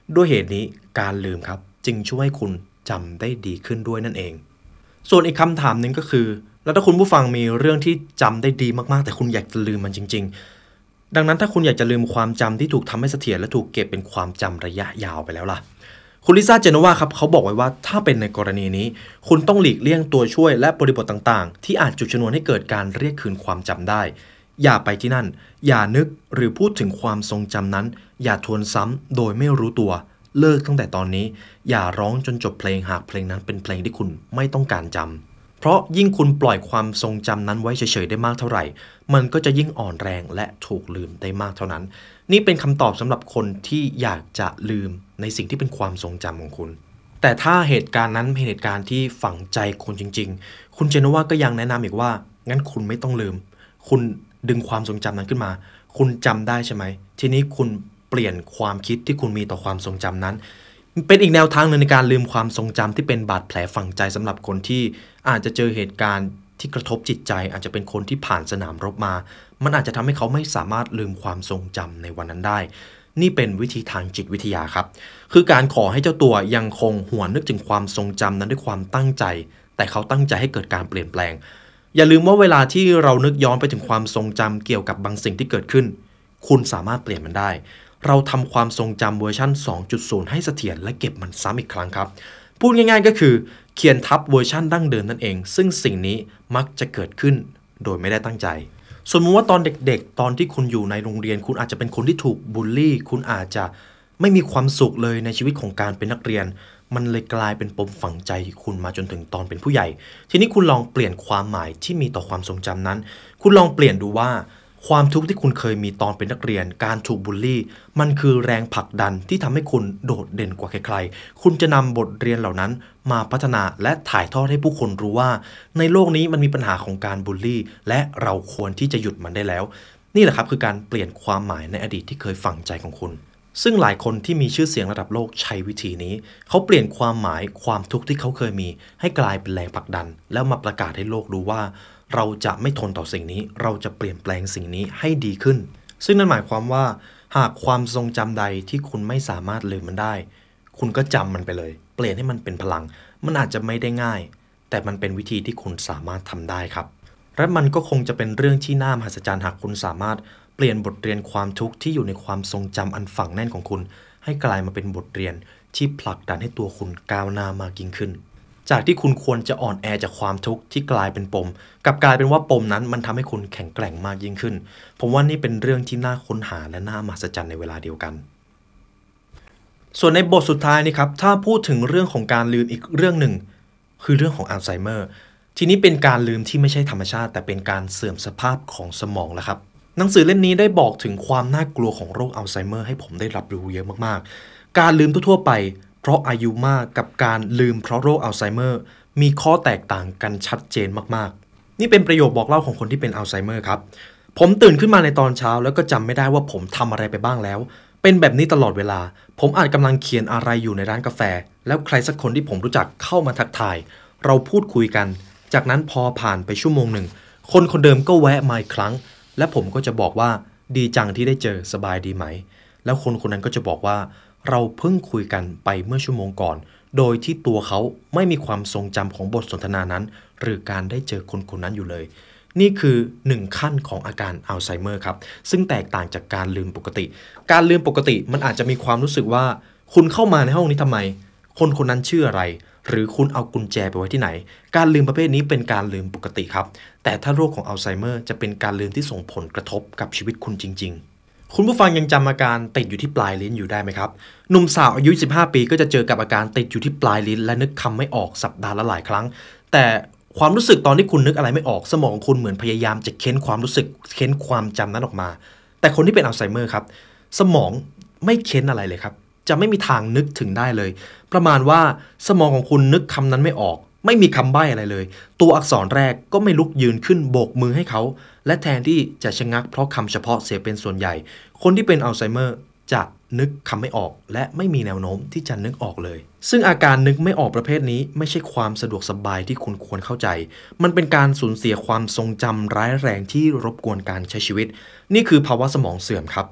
ด้วยเหตุนี้การลืมครับจึงช่วยให้คุณจำได้ดีขึ้นด้วยนั่นเองส่วนอีกคำถามหนึ่งก็คือแล้วถ้าคุณผู้ฟังมีเรื่องที่จำได้ดีมากๆแต่คุณอยากจะลืมมันจริงๆดังนั้นถ้าคุณอยากจะลืมความจำที่ถูกทำให้เสถียรและถูกเก็บเป็นความจำระยะยาวไปแล้วล่ะคุณลิซ่าเจโนวาครับเขาบอกไว้ว่าถ้าเป็นในกรณีนี้คุณต้องหลีกเลี่ยงตัวช่วยและบริบทต่างๆที่อาจจุดชนวนให้เกิดการเรียกคืนความจำได้อย่าไปที่นั่นอย่านึกหรือพูดถึงความทรงจำนั้นอย่าทวนซ้ำโดยไม่รู้ตัวเลิกตั้งแต่ตอนนี้อย่าร้องจนจบเพลงหากเพลงนั้นเป็นเพลงที่คุณไม่ต้องการจำเพราะยิ่งคุณปล่อยความทรงจำนั้นไว้เฉยๆได้มากเท่าไหร่มันก็จะยิ่งอ่อนแรงและถูกลืมได้มากเท่านั้นนี่เป็นคำตอบสำหรับคนที่อยากจะลืมในสิ่งที่เป็นความทรงจำของคุณแต่ถ้าเหตุการณ์นั้นเป็นเหตุการณ์ที่ฝังใจคุณจริงๆคุณเจโนวาก็ยังแนะนำอีกว่างั้นคุณไม่ต้องลืมคุณดึงความทรงจำนั้นขึ้นมาคุณจำได้ใช่ไหมทีนี้คุณเปลี่ยนความคิดที่คุณมีต่อความทรงจำนั้นเป็นอีกแนวทางหนึ่งในการลืมความทรงจำที่เป็นบาดแผลฝังใจสำหรับคนที่อาจจะเจอเหตุการณ์ที่กระทบจิตใจอาจจะเป็นคนที่ผ่านสนามรบมามันอาจจะทำให้เขาไม่สามารถลืมความทรงจำในวันนั้นได้นี่เป็นวิธีทางจิตวิทยาครับคือการขอให้เจ้าตัวยังคงหวนนึกถึงความทรงจำนั้นด้วยความตั้งใจแต่เขาตั้งใจให้เกิดการเปลี่ยนแปลงอย่าลืมว่าเวลาที่เรานึกย้อนไปถึงความทรงจำเกี่ยวกับบางสิ่งที่เกิดขึ้นคุณสามารถเปลี่ยนมันได้เราทำความทรงจำเวอร์ชัน สองจุดศูนย์ ให้เสถียรและเก็บมันซ้ำอีกครั้งครับพูดง่ายๆก็คือเขียนทับเวอร์ชันดั้งเดิมนั่นเองซึ่งสิ่งนี้มักจะเกิดขึ้นโดยไม่ได้ตั้งใจสมมติว่าตอนเด็กๆตอนที่คุณอยู่ในโรงเรียนคุณอาจจะเป็นคนที่ถูกบูลลี่คุณอาจจะไม่มีความสุขเลยในชีวิตของการเป็นนักเรียนมันเลยกลายเป็นปมฝังใจคุณมาจนถึงตอนเป็นผู้ใหญ่ทีนี้คุณลองเปลี่ยนความหมายที่มีต่อความทรงจำนั้นคุณลองเปลี่ยนดูว่าความทุกข์ที่คุณเคยมีตอนเป็นนักเรียนการถูกบูลลี่มันคือแรงผลักดันที่ทำให้คุณโดดเด่นกว่าใครๆคุณจะนำบทเรียนเหล่านั้นมาพัฒนาและถ่ายทอดให้ผู้คนรู้ว่าในโลกนี้มันมีปัญหาของการบูลลี่และเราควรที่จะหยุดมันได้แล้วนี่แหละครับคือการเปลี่ยนความหมายในอดีตที่เคยฝังใจของคุณซึ่งหลายคนที่มีชื่อเสียงระดับโลกใช้วิธีนี้เขาเปลี่ยนความหมายความทุกข์ที่เขาเคยมีให้กลายเป็นแรงผลักดันแล้วมาประกาศให้โลกรู้ว่าเราจะไม่ทนต่อสิ่งนี้เราจะเปลี่ยนแปลงสิ่งนี้ให้ดีขึ้นซึ่งนั่นหมายความว่าหากความทรงจำใดที่คุณไม่สามารถลืมมันได้คุณก็จำมันไปเลยเปลี่ยนให้มันเป็นพลังมันอาจจะไม่ได้ง่ายแต่มันเป็นวิธีที่คุณสามารถทำได้ครับและมันก็คงจะเป็นเรื่องที่น่ามหัศจรรย์หากคุณสามารถเปลี่ยนบทเรียนความทุกข์ที่อยู่ในความทรงจำอันฝังแน่นของคุณให้กลายมาเป็นบทเรียนที่ผลักดันให้ตัวคุณก้าวหน้ามากยิ่งขึ้นจากที่คุณควรจะอ่อนแอจากความทุกข์ที่กลายเป็นปมกลับกลายเป็นว่าปมนั้นมันทำให้คุณแข็งแกร่งมากยิ่งขึ้นผมว่านี่เป็นเรื่องที่น่าค้นหาและน่ามหัศจรรย์ในเวลาเดียวกันส่วนในบทสุดท้ายนี่ครับถ้าพูดถึงเรื่องของการลืมอีกเรื่องหนึ่งคือเรื่องของอัลไซเมอร์ทีนี้เป็นการลืมที่ไม่ใช่ธรรมชาติแต่เป็นการเสื่อมสภาพของสมองแล้วครับหนังสือเล่มนี้ได้บอกถึงความน่ากลัวของโรคอัลไซเมอร์ให้ผมได้รับรู้เยอะมากๆการลืมทั่วไปเพราะอายุมากกับการลืมเพราะโรคอัลไซเมอร์มีข้อแตกต่างกันชัดเจนมากๆนี่เป็นประโยคบอกเล่าของคนที่เป็นอัลไซเมอร์ครับผมตื่นขึ้นมาในตอนเช้าแล้วก็จำไม่ได้ว่าผมทำอะไรไปบ้างแล้วเป็นแบบนี้ตลอดเวลาผมอาจกำลังเขียนอะไรอยู่ในร้านกาแฟแล้วใครสักคนที่ผมรู้จักเข้ามาทักทายเราพูดคุยกันจากนั้นพอผ่านไปชั่วโมงหนึ่งคนคนเดิมก็แวะมาอีกครั้งและผมก็จะบอกว่าดีจังที่ได้เจอสบายดีไหมแล้วคนคนนั้นก็จะบอกว่าเราเพิ่งคุยกันไปเมื่อชั่วโมงก่อนโดยที่ตัวเขาไม่มีความทรงจำของบทสนทนานั้นหรือการได้เจอคนคนนั้นอยู่เลยนี่คือหนึ่งขั้นของอาการอัลไซเมอร์ครับซึ่งแตกต่างจากการลืมปกติการลืมปกติมันอาจจะมีความรู้สึกว่าคุณเข้ามาในห้องนี้ทำไมคนคนนั้นชื่ออะไรหรือคุณเอากุญแจไปไว้ที่ไหนการลืมประเภทนี้เป็นการลืมปกติครับแต่ถ้าโรคของอัลไซเมอร์จะเป็นการลืมที่ส่งผลกระทบกับชีวิตคุณจริงๆคุณผู้ฟังยังจำอาการติดอยู่ที่ปลายลิ้นอยู่ได้ไหมครับหนุ่มสาวอายุสิบห้าปีก็จะเจอกับอาการติดอยู่ที่ปลายลิ้นและนึกคำไม่ออกสัปดาห์ละหลายครั้งแต่ความรู้สึกตอนที่คุณนึกอะไรไม่ออกสมองคุณเหมือนพยายามจะเค้นความรู้สึกเค้นความจำนั้นออกมาแต่คนที่เป็นอัลไซเมอร์ครับสมองไม่เค้นอะไรเลยครับจะไม่มีทางนึกถึงได้เลยประมาณว่าสมองของคุณนึกคำนั้นไม่ออกไม่มีคำใบ้อะไรเลยตัวอักษรแรกก็ไม่ลุกยืนขึ้นโบกมือให้เขาและแทนที่จะชะงักเพราะคำเฉพาะเสียเป็นส่วนใหญ่คนที่เป็นอัลไซเมอร์จะนึกคำไม่ออกและไม่มีแนวโน้มที่จะนึกออกเลยซึ่งอาการนึกไม่ออกประเภทนี้ไม่ใช่ความสะดวกสบายที่คุณควรเข้าใจมันเป็นการสูญเสียความทรงจำร้ายแรงที่รบกวนการใช้ชีวิตนี่คือภาวะสมองเสื่อมครับ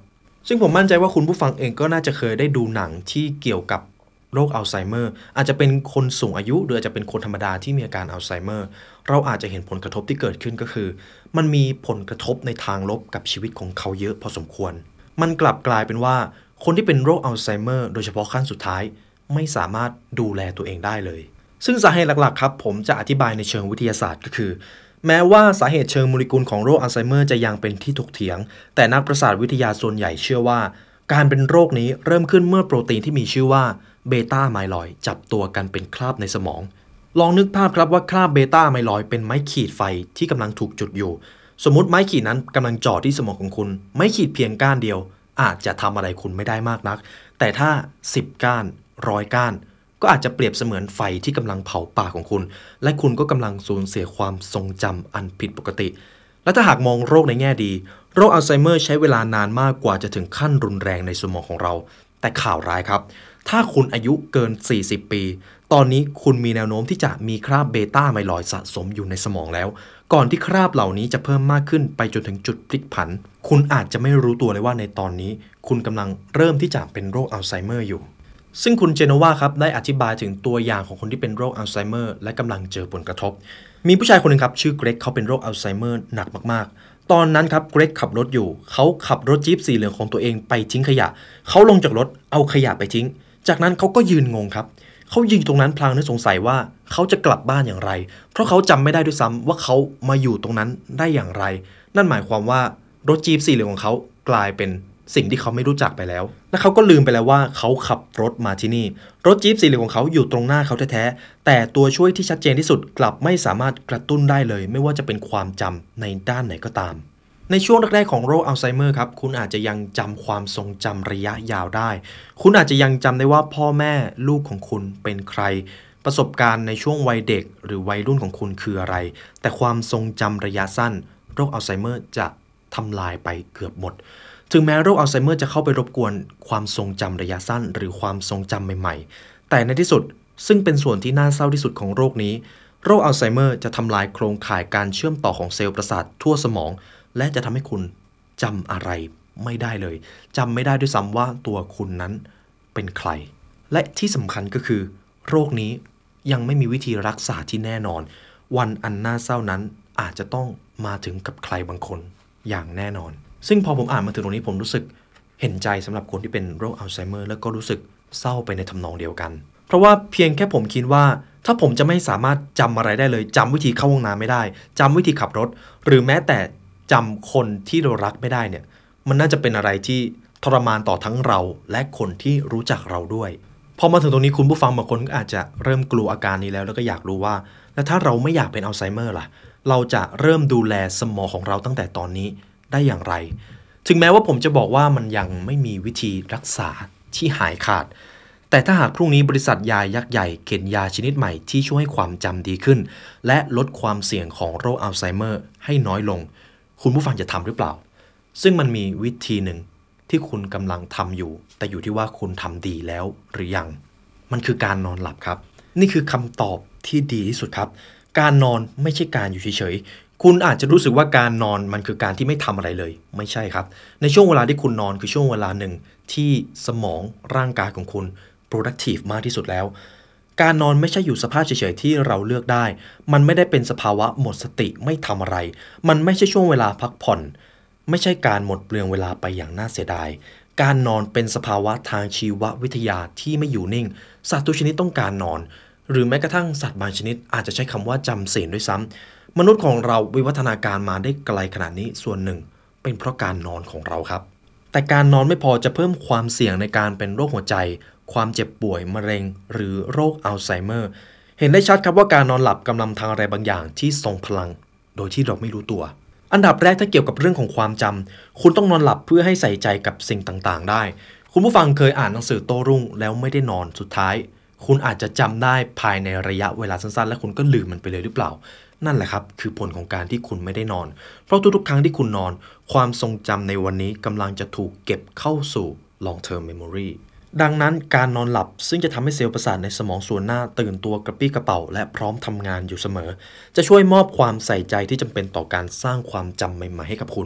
ซึ่งผมมั่นใจว่าคุณผู้ฟังเองก็น่าจะเคยได้ดูหนังที่เกี่ยวกับโรคอัลไซเมอร์อาจจะเป็นคนสูงอายุหรืออาจจะเป็นคนธรรมดาที่มีอาการอัลไซเมอร์เราอาจจะเห็นผลกระทบที่เกิดขึ้นก็คือมันมีผลกระทบในทางลบกับชีวิตของเขาเยอะพอสมควรมันกลับกลายเป็นว่าคนที่เป็นโรคอัลไซเมอร์โดยเฉพาะขั้นสุดท้ายไม่สามารถดูแลตัวเองได้เลยซึ่งสาเหตุหลักๆครับผมจะอธิบายในเชิงวิทยาศาสตร์ก็คือแม้ว่าสาเหตุเชิงโมเลกุลของโรคอัลไซเมอร์จะยังเป็นที่ถกเถียงแต่นักประสาทวิทยาส่วนใหญ่เชื่อว่าการเป็นโรคนี้เริ่มขึ้นเมื่อโปรตีนที่มีชื่อว่าเบต้าไมลอยด์จับตัวกันเป็นคราบในสมองลองนึกภาพครับว่าคราบเบต้าไมลอยด์เป็นไม้ขีดไฟที่กำลังถูกจุดอยู่สมมุติไม้ขีดนั้นกำลังจ่อที่สมองของคุณไม้ขีดเพียงก้านเดียวอาจจะทำอะไรคุณไม่ได้มากนักแต่ถ้าสิบก้านร้อยก้านก็อาจจะเปรียบเสมือนไฟที่กำลังเผาปากของคุณและคุณก็กำลังสูญเสียความทรงจำอันผิดปกติและถ้าหากมองโรคในแง่ดีโรคอัลไซเมอร์ใช้เวลานานมากกว่าจะถึงขั้นรุนแรงในสมองของเราแต่ข่าวร้ายครับถ้าคุณอายุเกินสี่สิบปีตอนนี้คุณมีแนวโน้มที่จะมีคราบเบต้าไมลอยด์สะสมอยู่ในสมองแล้วก่อนที่คราบเหล่านี้จะเพิ่มมากขึ้นไปจนถึงจุดพลิกผันคุณอาจจะไม่รู้ตัวเลยว่าในตอนนี้คุณกำลังเริ่มที่จะเป็นโรคอัลไซเมอร์อยู่ซึ่งคุณเจโนวาครับได้อธิบายถึงตัวอย่างของคนที่เป็นโรคอัลไซเมอร์และกำลังเจอผลกระทบมีผู้ชายคนหนึ่งครับชื่อเกรกเขาเป็นโรคอัลไซเมอร์หนักมากๆตอนนั้นครับเกรกขับรถอยู่เขาขับรถจี๊ปสีเหลืองของตัวเองไปทิ้งขยะเขาลงจากรถเอาขยะไปทิ้งจากนั้นเขาก็ยืนงงครับเขายืนตรงนั้นพลางนึกสงสัยว่าเขาจะกลับบ้านอย่างไรเพราะเขาจำไม่ได้ด้วยซ้ำว่าเขามาอยู่ตรงนั้นได้อย่างไรนั่นหมายความว่ารถจี๊ปสีเหลืองของเขากลายเป็นสิ่งที่เขาไม่รู้จักไปแล้วและเขาก็ลืมไปแล้วว่าเขาขับรถมาที่นี่รถจี๊ปสีเหลืองของเขาอยู่ตรงหน้าเขาแท้ๆแต่ตัวช่วยที่ชัดเจนที่สุดกลับไม่สามารถกระตุ้นได้เลยไม่ว่าจะเป็นความจำในด้านไหนก็ตามในช่วงแรกๆของโรคอัลไซเมอร์ครับคุณอาจจะยังจำความทรงจำระยะยาวได้คุณอาจจะยังจำได้ว่าพ่อแม่ลูกของคุณเป็นใครประสบการณ์ในช่วงวัยเด็กหรือวัยรุ่นของคุณคืออะไรแต่ความทรงจำระยะสั้นโรคอัลไซเมอร์จะทำลายไปเกือบหมดถึงแม้โรคอัลไซเมอร์จะเข้าไปรบกวนความทรงจำระยะสั้นหรือความทรงจำใหม่ๆแต่ในที่สุดซึ่งเป็นส่วนที่น่าเศร้าที่สุดของโรคนี้โรคอัลไซเมอร์จะทำลายโครงข่ายการเชื่อมต่อของเซลล์ประสาททั่วสมองและจะทำให้คุณจำอะไรไม่ได้เลยจำไม่ได้ด้วยซ้ำว่าตัวคุณนั้นเป็นใครและที่สำคัญก็คือโรคนี้ยังไม่มีวิธีรักษาที่แน่นอนวันอันน่าเศร้านั้นอาจจะต้องมาถึงกับใครบางคนอย่างแน่นอนซึ่งพอผมอ่านมาถึงตรงนี้ผมรู้สึกเห็นใจสำหรับคนที่เป็นโรคอัลไซเมอร์แล้วก็รู้สึกเศร้าไปในทำนองเดียวกันเพราะว่าเพียงแค่ผมคิดว่าถ้าผมจะไม่สามารถจำอะไรได้เลยจำวิธีเข้าห้องน้ำไม่ได้จำวิธีขับรถหรือแม้แต่จำคนที่เรารักไม่ได้เนี่ยมันน่าจะเป็นอะไรที่ทรมานต่อทั้งเราและคนที่รู้จักเราด้วยพอมาถึงตรงนี้คุณผู้ฟังบางคนก็อาจจะเริ่มกลัวอาการนี้แล้วแล้วก็อยากรู้ว่าแล้วถ้าเราไม่อยากเป็นอัลไซเมอร์ล่ะเราจะเริ่มดูแลสมองของเราตั้งแต่ตอนนี้ได้อย่างไรถึงแม้ว่าผมจะบอกว่ามันยังไม่มีวิธีรักษาที่หายขาดแต่ถ้าหากพรุ่งนี้บริษัทยายักษ์ใหญ่เข็นยาชนิดใหม่ที่ช่วยให้ความจำดีขึ้นและลดความเสี่ยงของโรคอัลไซเมอร์ให้น้อยลงคุณผู้ฟังจะทำหรือเปล่าซึ่งมันมีวิธีหนึ่งที่คุณกำลังทำอยู่แต่อยู่ที่ว่าคุณทำดีแล้วหรือยังมันคือการนอนหลับครับนี่คือคำตอบที่ดีที่สุดครับการนอนไม่ใช่การอยู่เฉยๆคุณอาจจะรู้สึกว่าการนอนมันคือการที่ไม่ทำอะไรเลยไม่ใช่ครับในช่วงเวลาที่คุณนอนคือช่วงเวลาหนึ่งที่สมองร่างกายของคุณ productive มากที่สุดแล้วการนอนไม่ใช่อยู่สภาพเฉยๆที่เราเลือกได้มันไม่ได้เป็นสภาวะหมดสติไม่ทำอะไรมันไม่ใช่ช่วงเวลาพักผ่อนไม่ใช่การหมดเปลืองเวลาไปอย่างน่าเสียดายการนอนเป็นสภาวะทางชีววิทยาที่ไม่อยู่นิ่งสัตว์ทุกชนิดต้องการนอนหรือแม้กระทั่งสัตว์บางชนิดอาจจะใช้คำว่าจำศีลด้วยซ้ำมนุษย์ของเราวิวัฒนาการมาได้ไกลขนาดนี้ส่วนหนึ่งเป็นเพราะการนอนของเราครับแต่การนอนไม่พอจะเพิ่มความเสี่ยงในการเป็นโรคหัวใจความเจ็บป่วยมะเร็งหรือโรคอัลไซเมอร์เห็นได้ชัดครับว่าการนอนหลับกำลังทำอะไรบางอย่างที่ทรงพลังโดยที่เราไม่รู้ตัวอันดับแรกถ้าเกี่ยวกับเรื่องของความจำคุณต้องนอนหลับเพื่อให้ใส่ใจกับสิ่งต่างๆได้คุณผู้ฟังเคยอ่านหนังสือโต้รุ่งแล้วไม่ได้นอนสุดท้ายคุณอาจจะจำได้ภายในระยะเวลาสั้นๆและคุณก็ลืมมันไปเลยหรือเปล่านั่นแหละครับคือผลของการที่คุณไม่ได้นอนเพราะทุกๆครั้งที่คุณนอนความทรงจำในวันนี้กำลังจะถูกเก็บเข้าสู่ long term memory ดังนั้นการนอนหลับซึ่งจะทำให้เซลล์ประสาทในสมองส่วนหน้าตื่นตัวกระปรี้กระเป๋าและพร้อมทำงานอยู่เสมอจะช่วยมอบความใส่ใจที่จำเป็นต่อการสร้างความจำใหม่ๆให้กับคุณ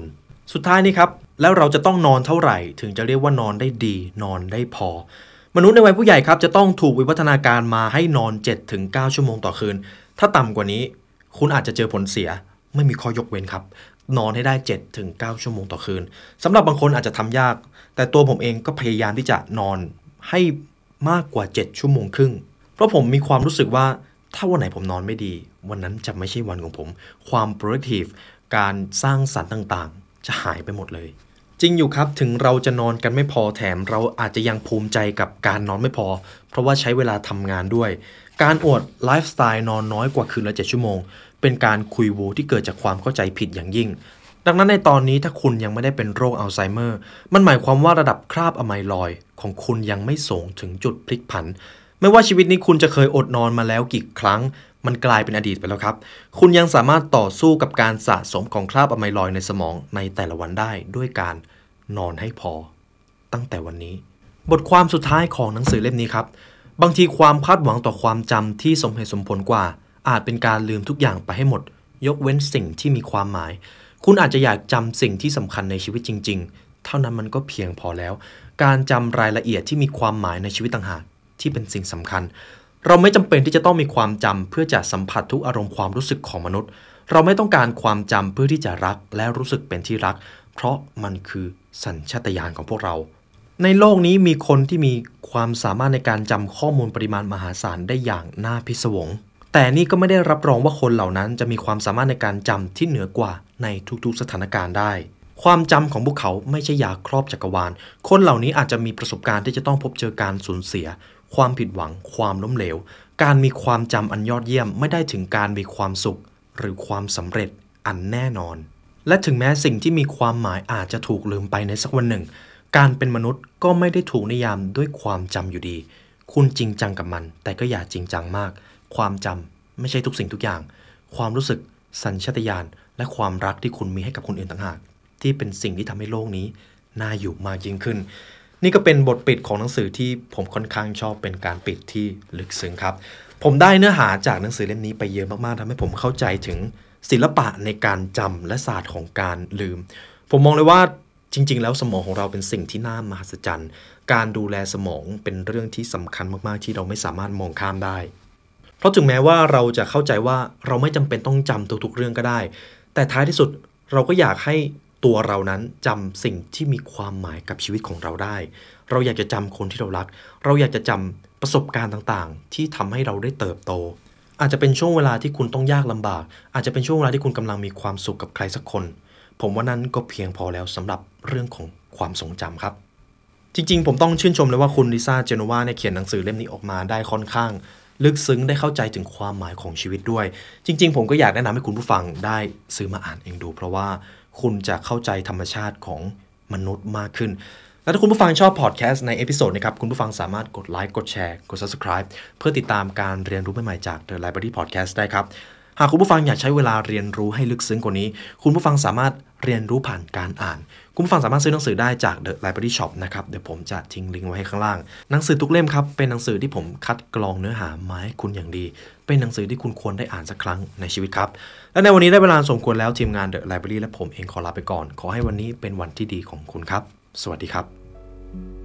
สุดท้ายนี้ครับแล้วเราจะต้องนอนเท่าไหร่ถึงจะเรียกว่านอนได้ดีนอนได้พอมนุษย์ในวัยผู้ใหญ่ครับจะต้องถูกวิวัฒนาการมาให้นอน เจ็ดถึงเก้า ชั่วโมงต่อคืนถ้าต่ำกว่านี้คุณอาจจะเจอผลเสียไม่มีข้อยกเว้นครับนอนให้ได้ เจ็ดถึงเก้า ชั่วโมงต่อคืนสำหรับบางคนอาจจะทำยากแต่ตัวผมเองก็พยายามที่จะนอนให้มากกว่าเจ็ดชั่วโมงครึ่งเพราะผมมีความรู้สึกว่าถ้าวันไหนผมนอนไม่ดีวันนั้นจะไม่ใช่วันของผมความ productive การสร้างสรรค์ต่างๆจะหายไปหมดเลยจริงอยู่ครับถึงเราจะนอนกันไม่พอแถมเราอาจจะยังภูมิใจกับการนอนไม่พอเพราะว่าใช้เวลาทำงานด้วยการอวดไลฟ์สไตล์นอนน้อยกว่าคืนละเจ็ดชั่วโมงเป็นการคุยวูที่เกิดจากความเข้าใจผิดอย่างยิ่งดังนั้นในตอนนี้ถ้าคุณยังไม่ได้เป็นโรคอัลไซเมอร์มันหมายความว่าระดับคราบอะไมลอยด์ของคุณยังไม่สูงถึงจุดพลิกผันไม่ว่าชีวิตนี้คุณจะเคยอดนอนมาแล้วกี่ครั้งมันกลายเป็นอดีตไปแล้วครับคุณยังสามารถต่อสู้กับการสะสมของคราบอะไมลอยด์ในสมองในแต่ละวันได้ด้วยการนอนให้พอตั้งแต่วันนี้บทความสุดท้ายของหนังสือเล่มนี้ครับบางทีความคาดหวังต่อความจำที่สมเหตุสมผลกว่าอาจเป็นการลืมทุกอย่างไปให้หมดยกเว้นสิ่งที่มีความหมายคุณอาจจะอยากจำสิ่งที่สำคัญในชีวิตจริงๆเท่านั้นมันก็เพียงพอแล้วการจำรายละเอียดที่มีความหมายในชีวิตต่างหากที่เป็นสิ่งสำคัญเราไม่จำเป็นที่จะต้องมีความจำเพื่อจะสัมผัสทุกอารมณ์ความรู้สึกของมนุษย์เราไม่ต้องการความจำเพื่อที่จะรักและรู้สึกเป็นที่รักเพราะมันคือสัญชาตญาณของพวกเราในโลกนี้มีคนที่มีความสามารถในการจำข้อมูลปริมาณมหาศาลได้อย่างน่าพิศวงแต่นี่ก็ไม่ได้รับรองว่าคนเหล่านั้นจะมีความสามารถในการจำที่เหนือกว่าในทุกๆสถานการณ์ได้ความจำของพวกเขาไม่ใช่ยาครอบจักรวาลคนเหล่านี้อาจจะมีประสบการณ์ที่จะต้องพบเจอการสูญเสียความผิดหวังความล้มเหลวการมีความจำอันยอดเยี่ยมไม่ได้ถึงการมีความสุขหรือความสำเร็จอันแน่นอนและถึงแม้สิ่งที่มีความหมายอาจจะถูกลืมไปในสักวันหนึ่งการเป็นมนุษย์ก็ไม่ได้ถูกนิยามด้วยความจำอยู่ดีคุณจริงจังกับมันแต่ก็อย่าจริงจังมากความจำไม่ใช่ทุกสิ่งทุกอย่างความรู้สึกสัญชาตญาณและความรักที่คุณมีให้กับคนอื่นต่างหากที่เป็นสิ่งที่ทำให้โลกนี้น่าอยู่มากยิ่งขึ้นนี่ก็เป็นบทปิดของหนังสือที่ผมค่อนข้างชอบเป็นการปิดที่ลึกซึ้งครับผมได้เนื้อหาจากหนังสือเล่มนี้ไปเยอะมากๆทำให้ผมเข้าใจถึงศิลปะในการจำและศาสตร์ของการลืมผมมองเลยว่าจริงๆแล้วสมองของเราเป็นสิ่งที่น่ามหัศจรรย์การดูแลสมองเป็นเรื่องที่สำคัญมากๆที่เราไม่สามารถมองข้ามได้เพราะถึงแม้ว่าเราจะเข้าใจว่าเราไม่จำเป็นต้องจำทุกๆเรื่องก็ได้แต่ท้ายที่สุดเราก็อยากให้ตัวเรานั้นจำสิ่งที่มีความหมายกับชีวิตของเราได้เราอยากจะจำคนที่เรารักเราอยากจะจำประสบการณ์ต่างๆที่ทำให้เราได้เติบโตอาจจะเป็นช่วงเวลาที่คุณต้องยากลำบากอาจจะเป็นช่วงเวลาที่คุณกำลังมีความสุขกับใครสักคนผมว่านั้นก็เพียงพอแล้วสำหรับเรื่องของความทรงจำครับจริงๆผมต้องชื่นชมเลยว่าคุณลิซ่าเจโนวาเนี่ยเขียนหนังสือเล่มนี้ออกมาได้ค่อนข้างลึกซึ้งได้เข้าใจถึงความหมายของชีวิตด้วยจริงๆผมก็อยากแนะนำให้คุณผู้ฟังได้ซื้อมาอ่านเองดูเพราะว่าคุณจะเข้าใจธรรมชาติของมนุษย์มากขึ้นและถ้าคุณผู้ฟังชอบพอดแคสต์ในเอพิโซดนะครับคุณผู้ฟังสามารถกดไลค์กดแชร์กด Subscribe เพื่อติดตามการเรียนรู้ใหม่ๆจาก The Library Podcast ได้ครับหากคุณผู้ฟังอยากใช้เวลาเรียนรู้ให้ลึกซึ้งกว่านี้คุณผู้ฟังสามารถเรียนรู้ผ่านการอ่านคุณผู้ฟังสามารถซื้อหนังสือได้จาก The Library Shop นะครับเดี๋ยวผมจะทิ้งลิงก์ไว้ให้ข้างล่างหนังสือทุกเล่มครับเป็นหนังสือที่ผมคัดกรองเนื้อหามาให้คุณอย่างดีเป็นหนังสือที่คุณควรได้อ่านสักครั้งในชีวิตครับและในวันนี้ได้เวลาสมควรแล้วทีมงาน The Library และผมเองขอลาไปก่อนขอให้วันนี้เป็นวันที่ดีของคุณครับสวัสดีครับ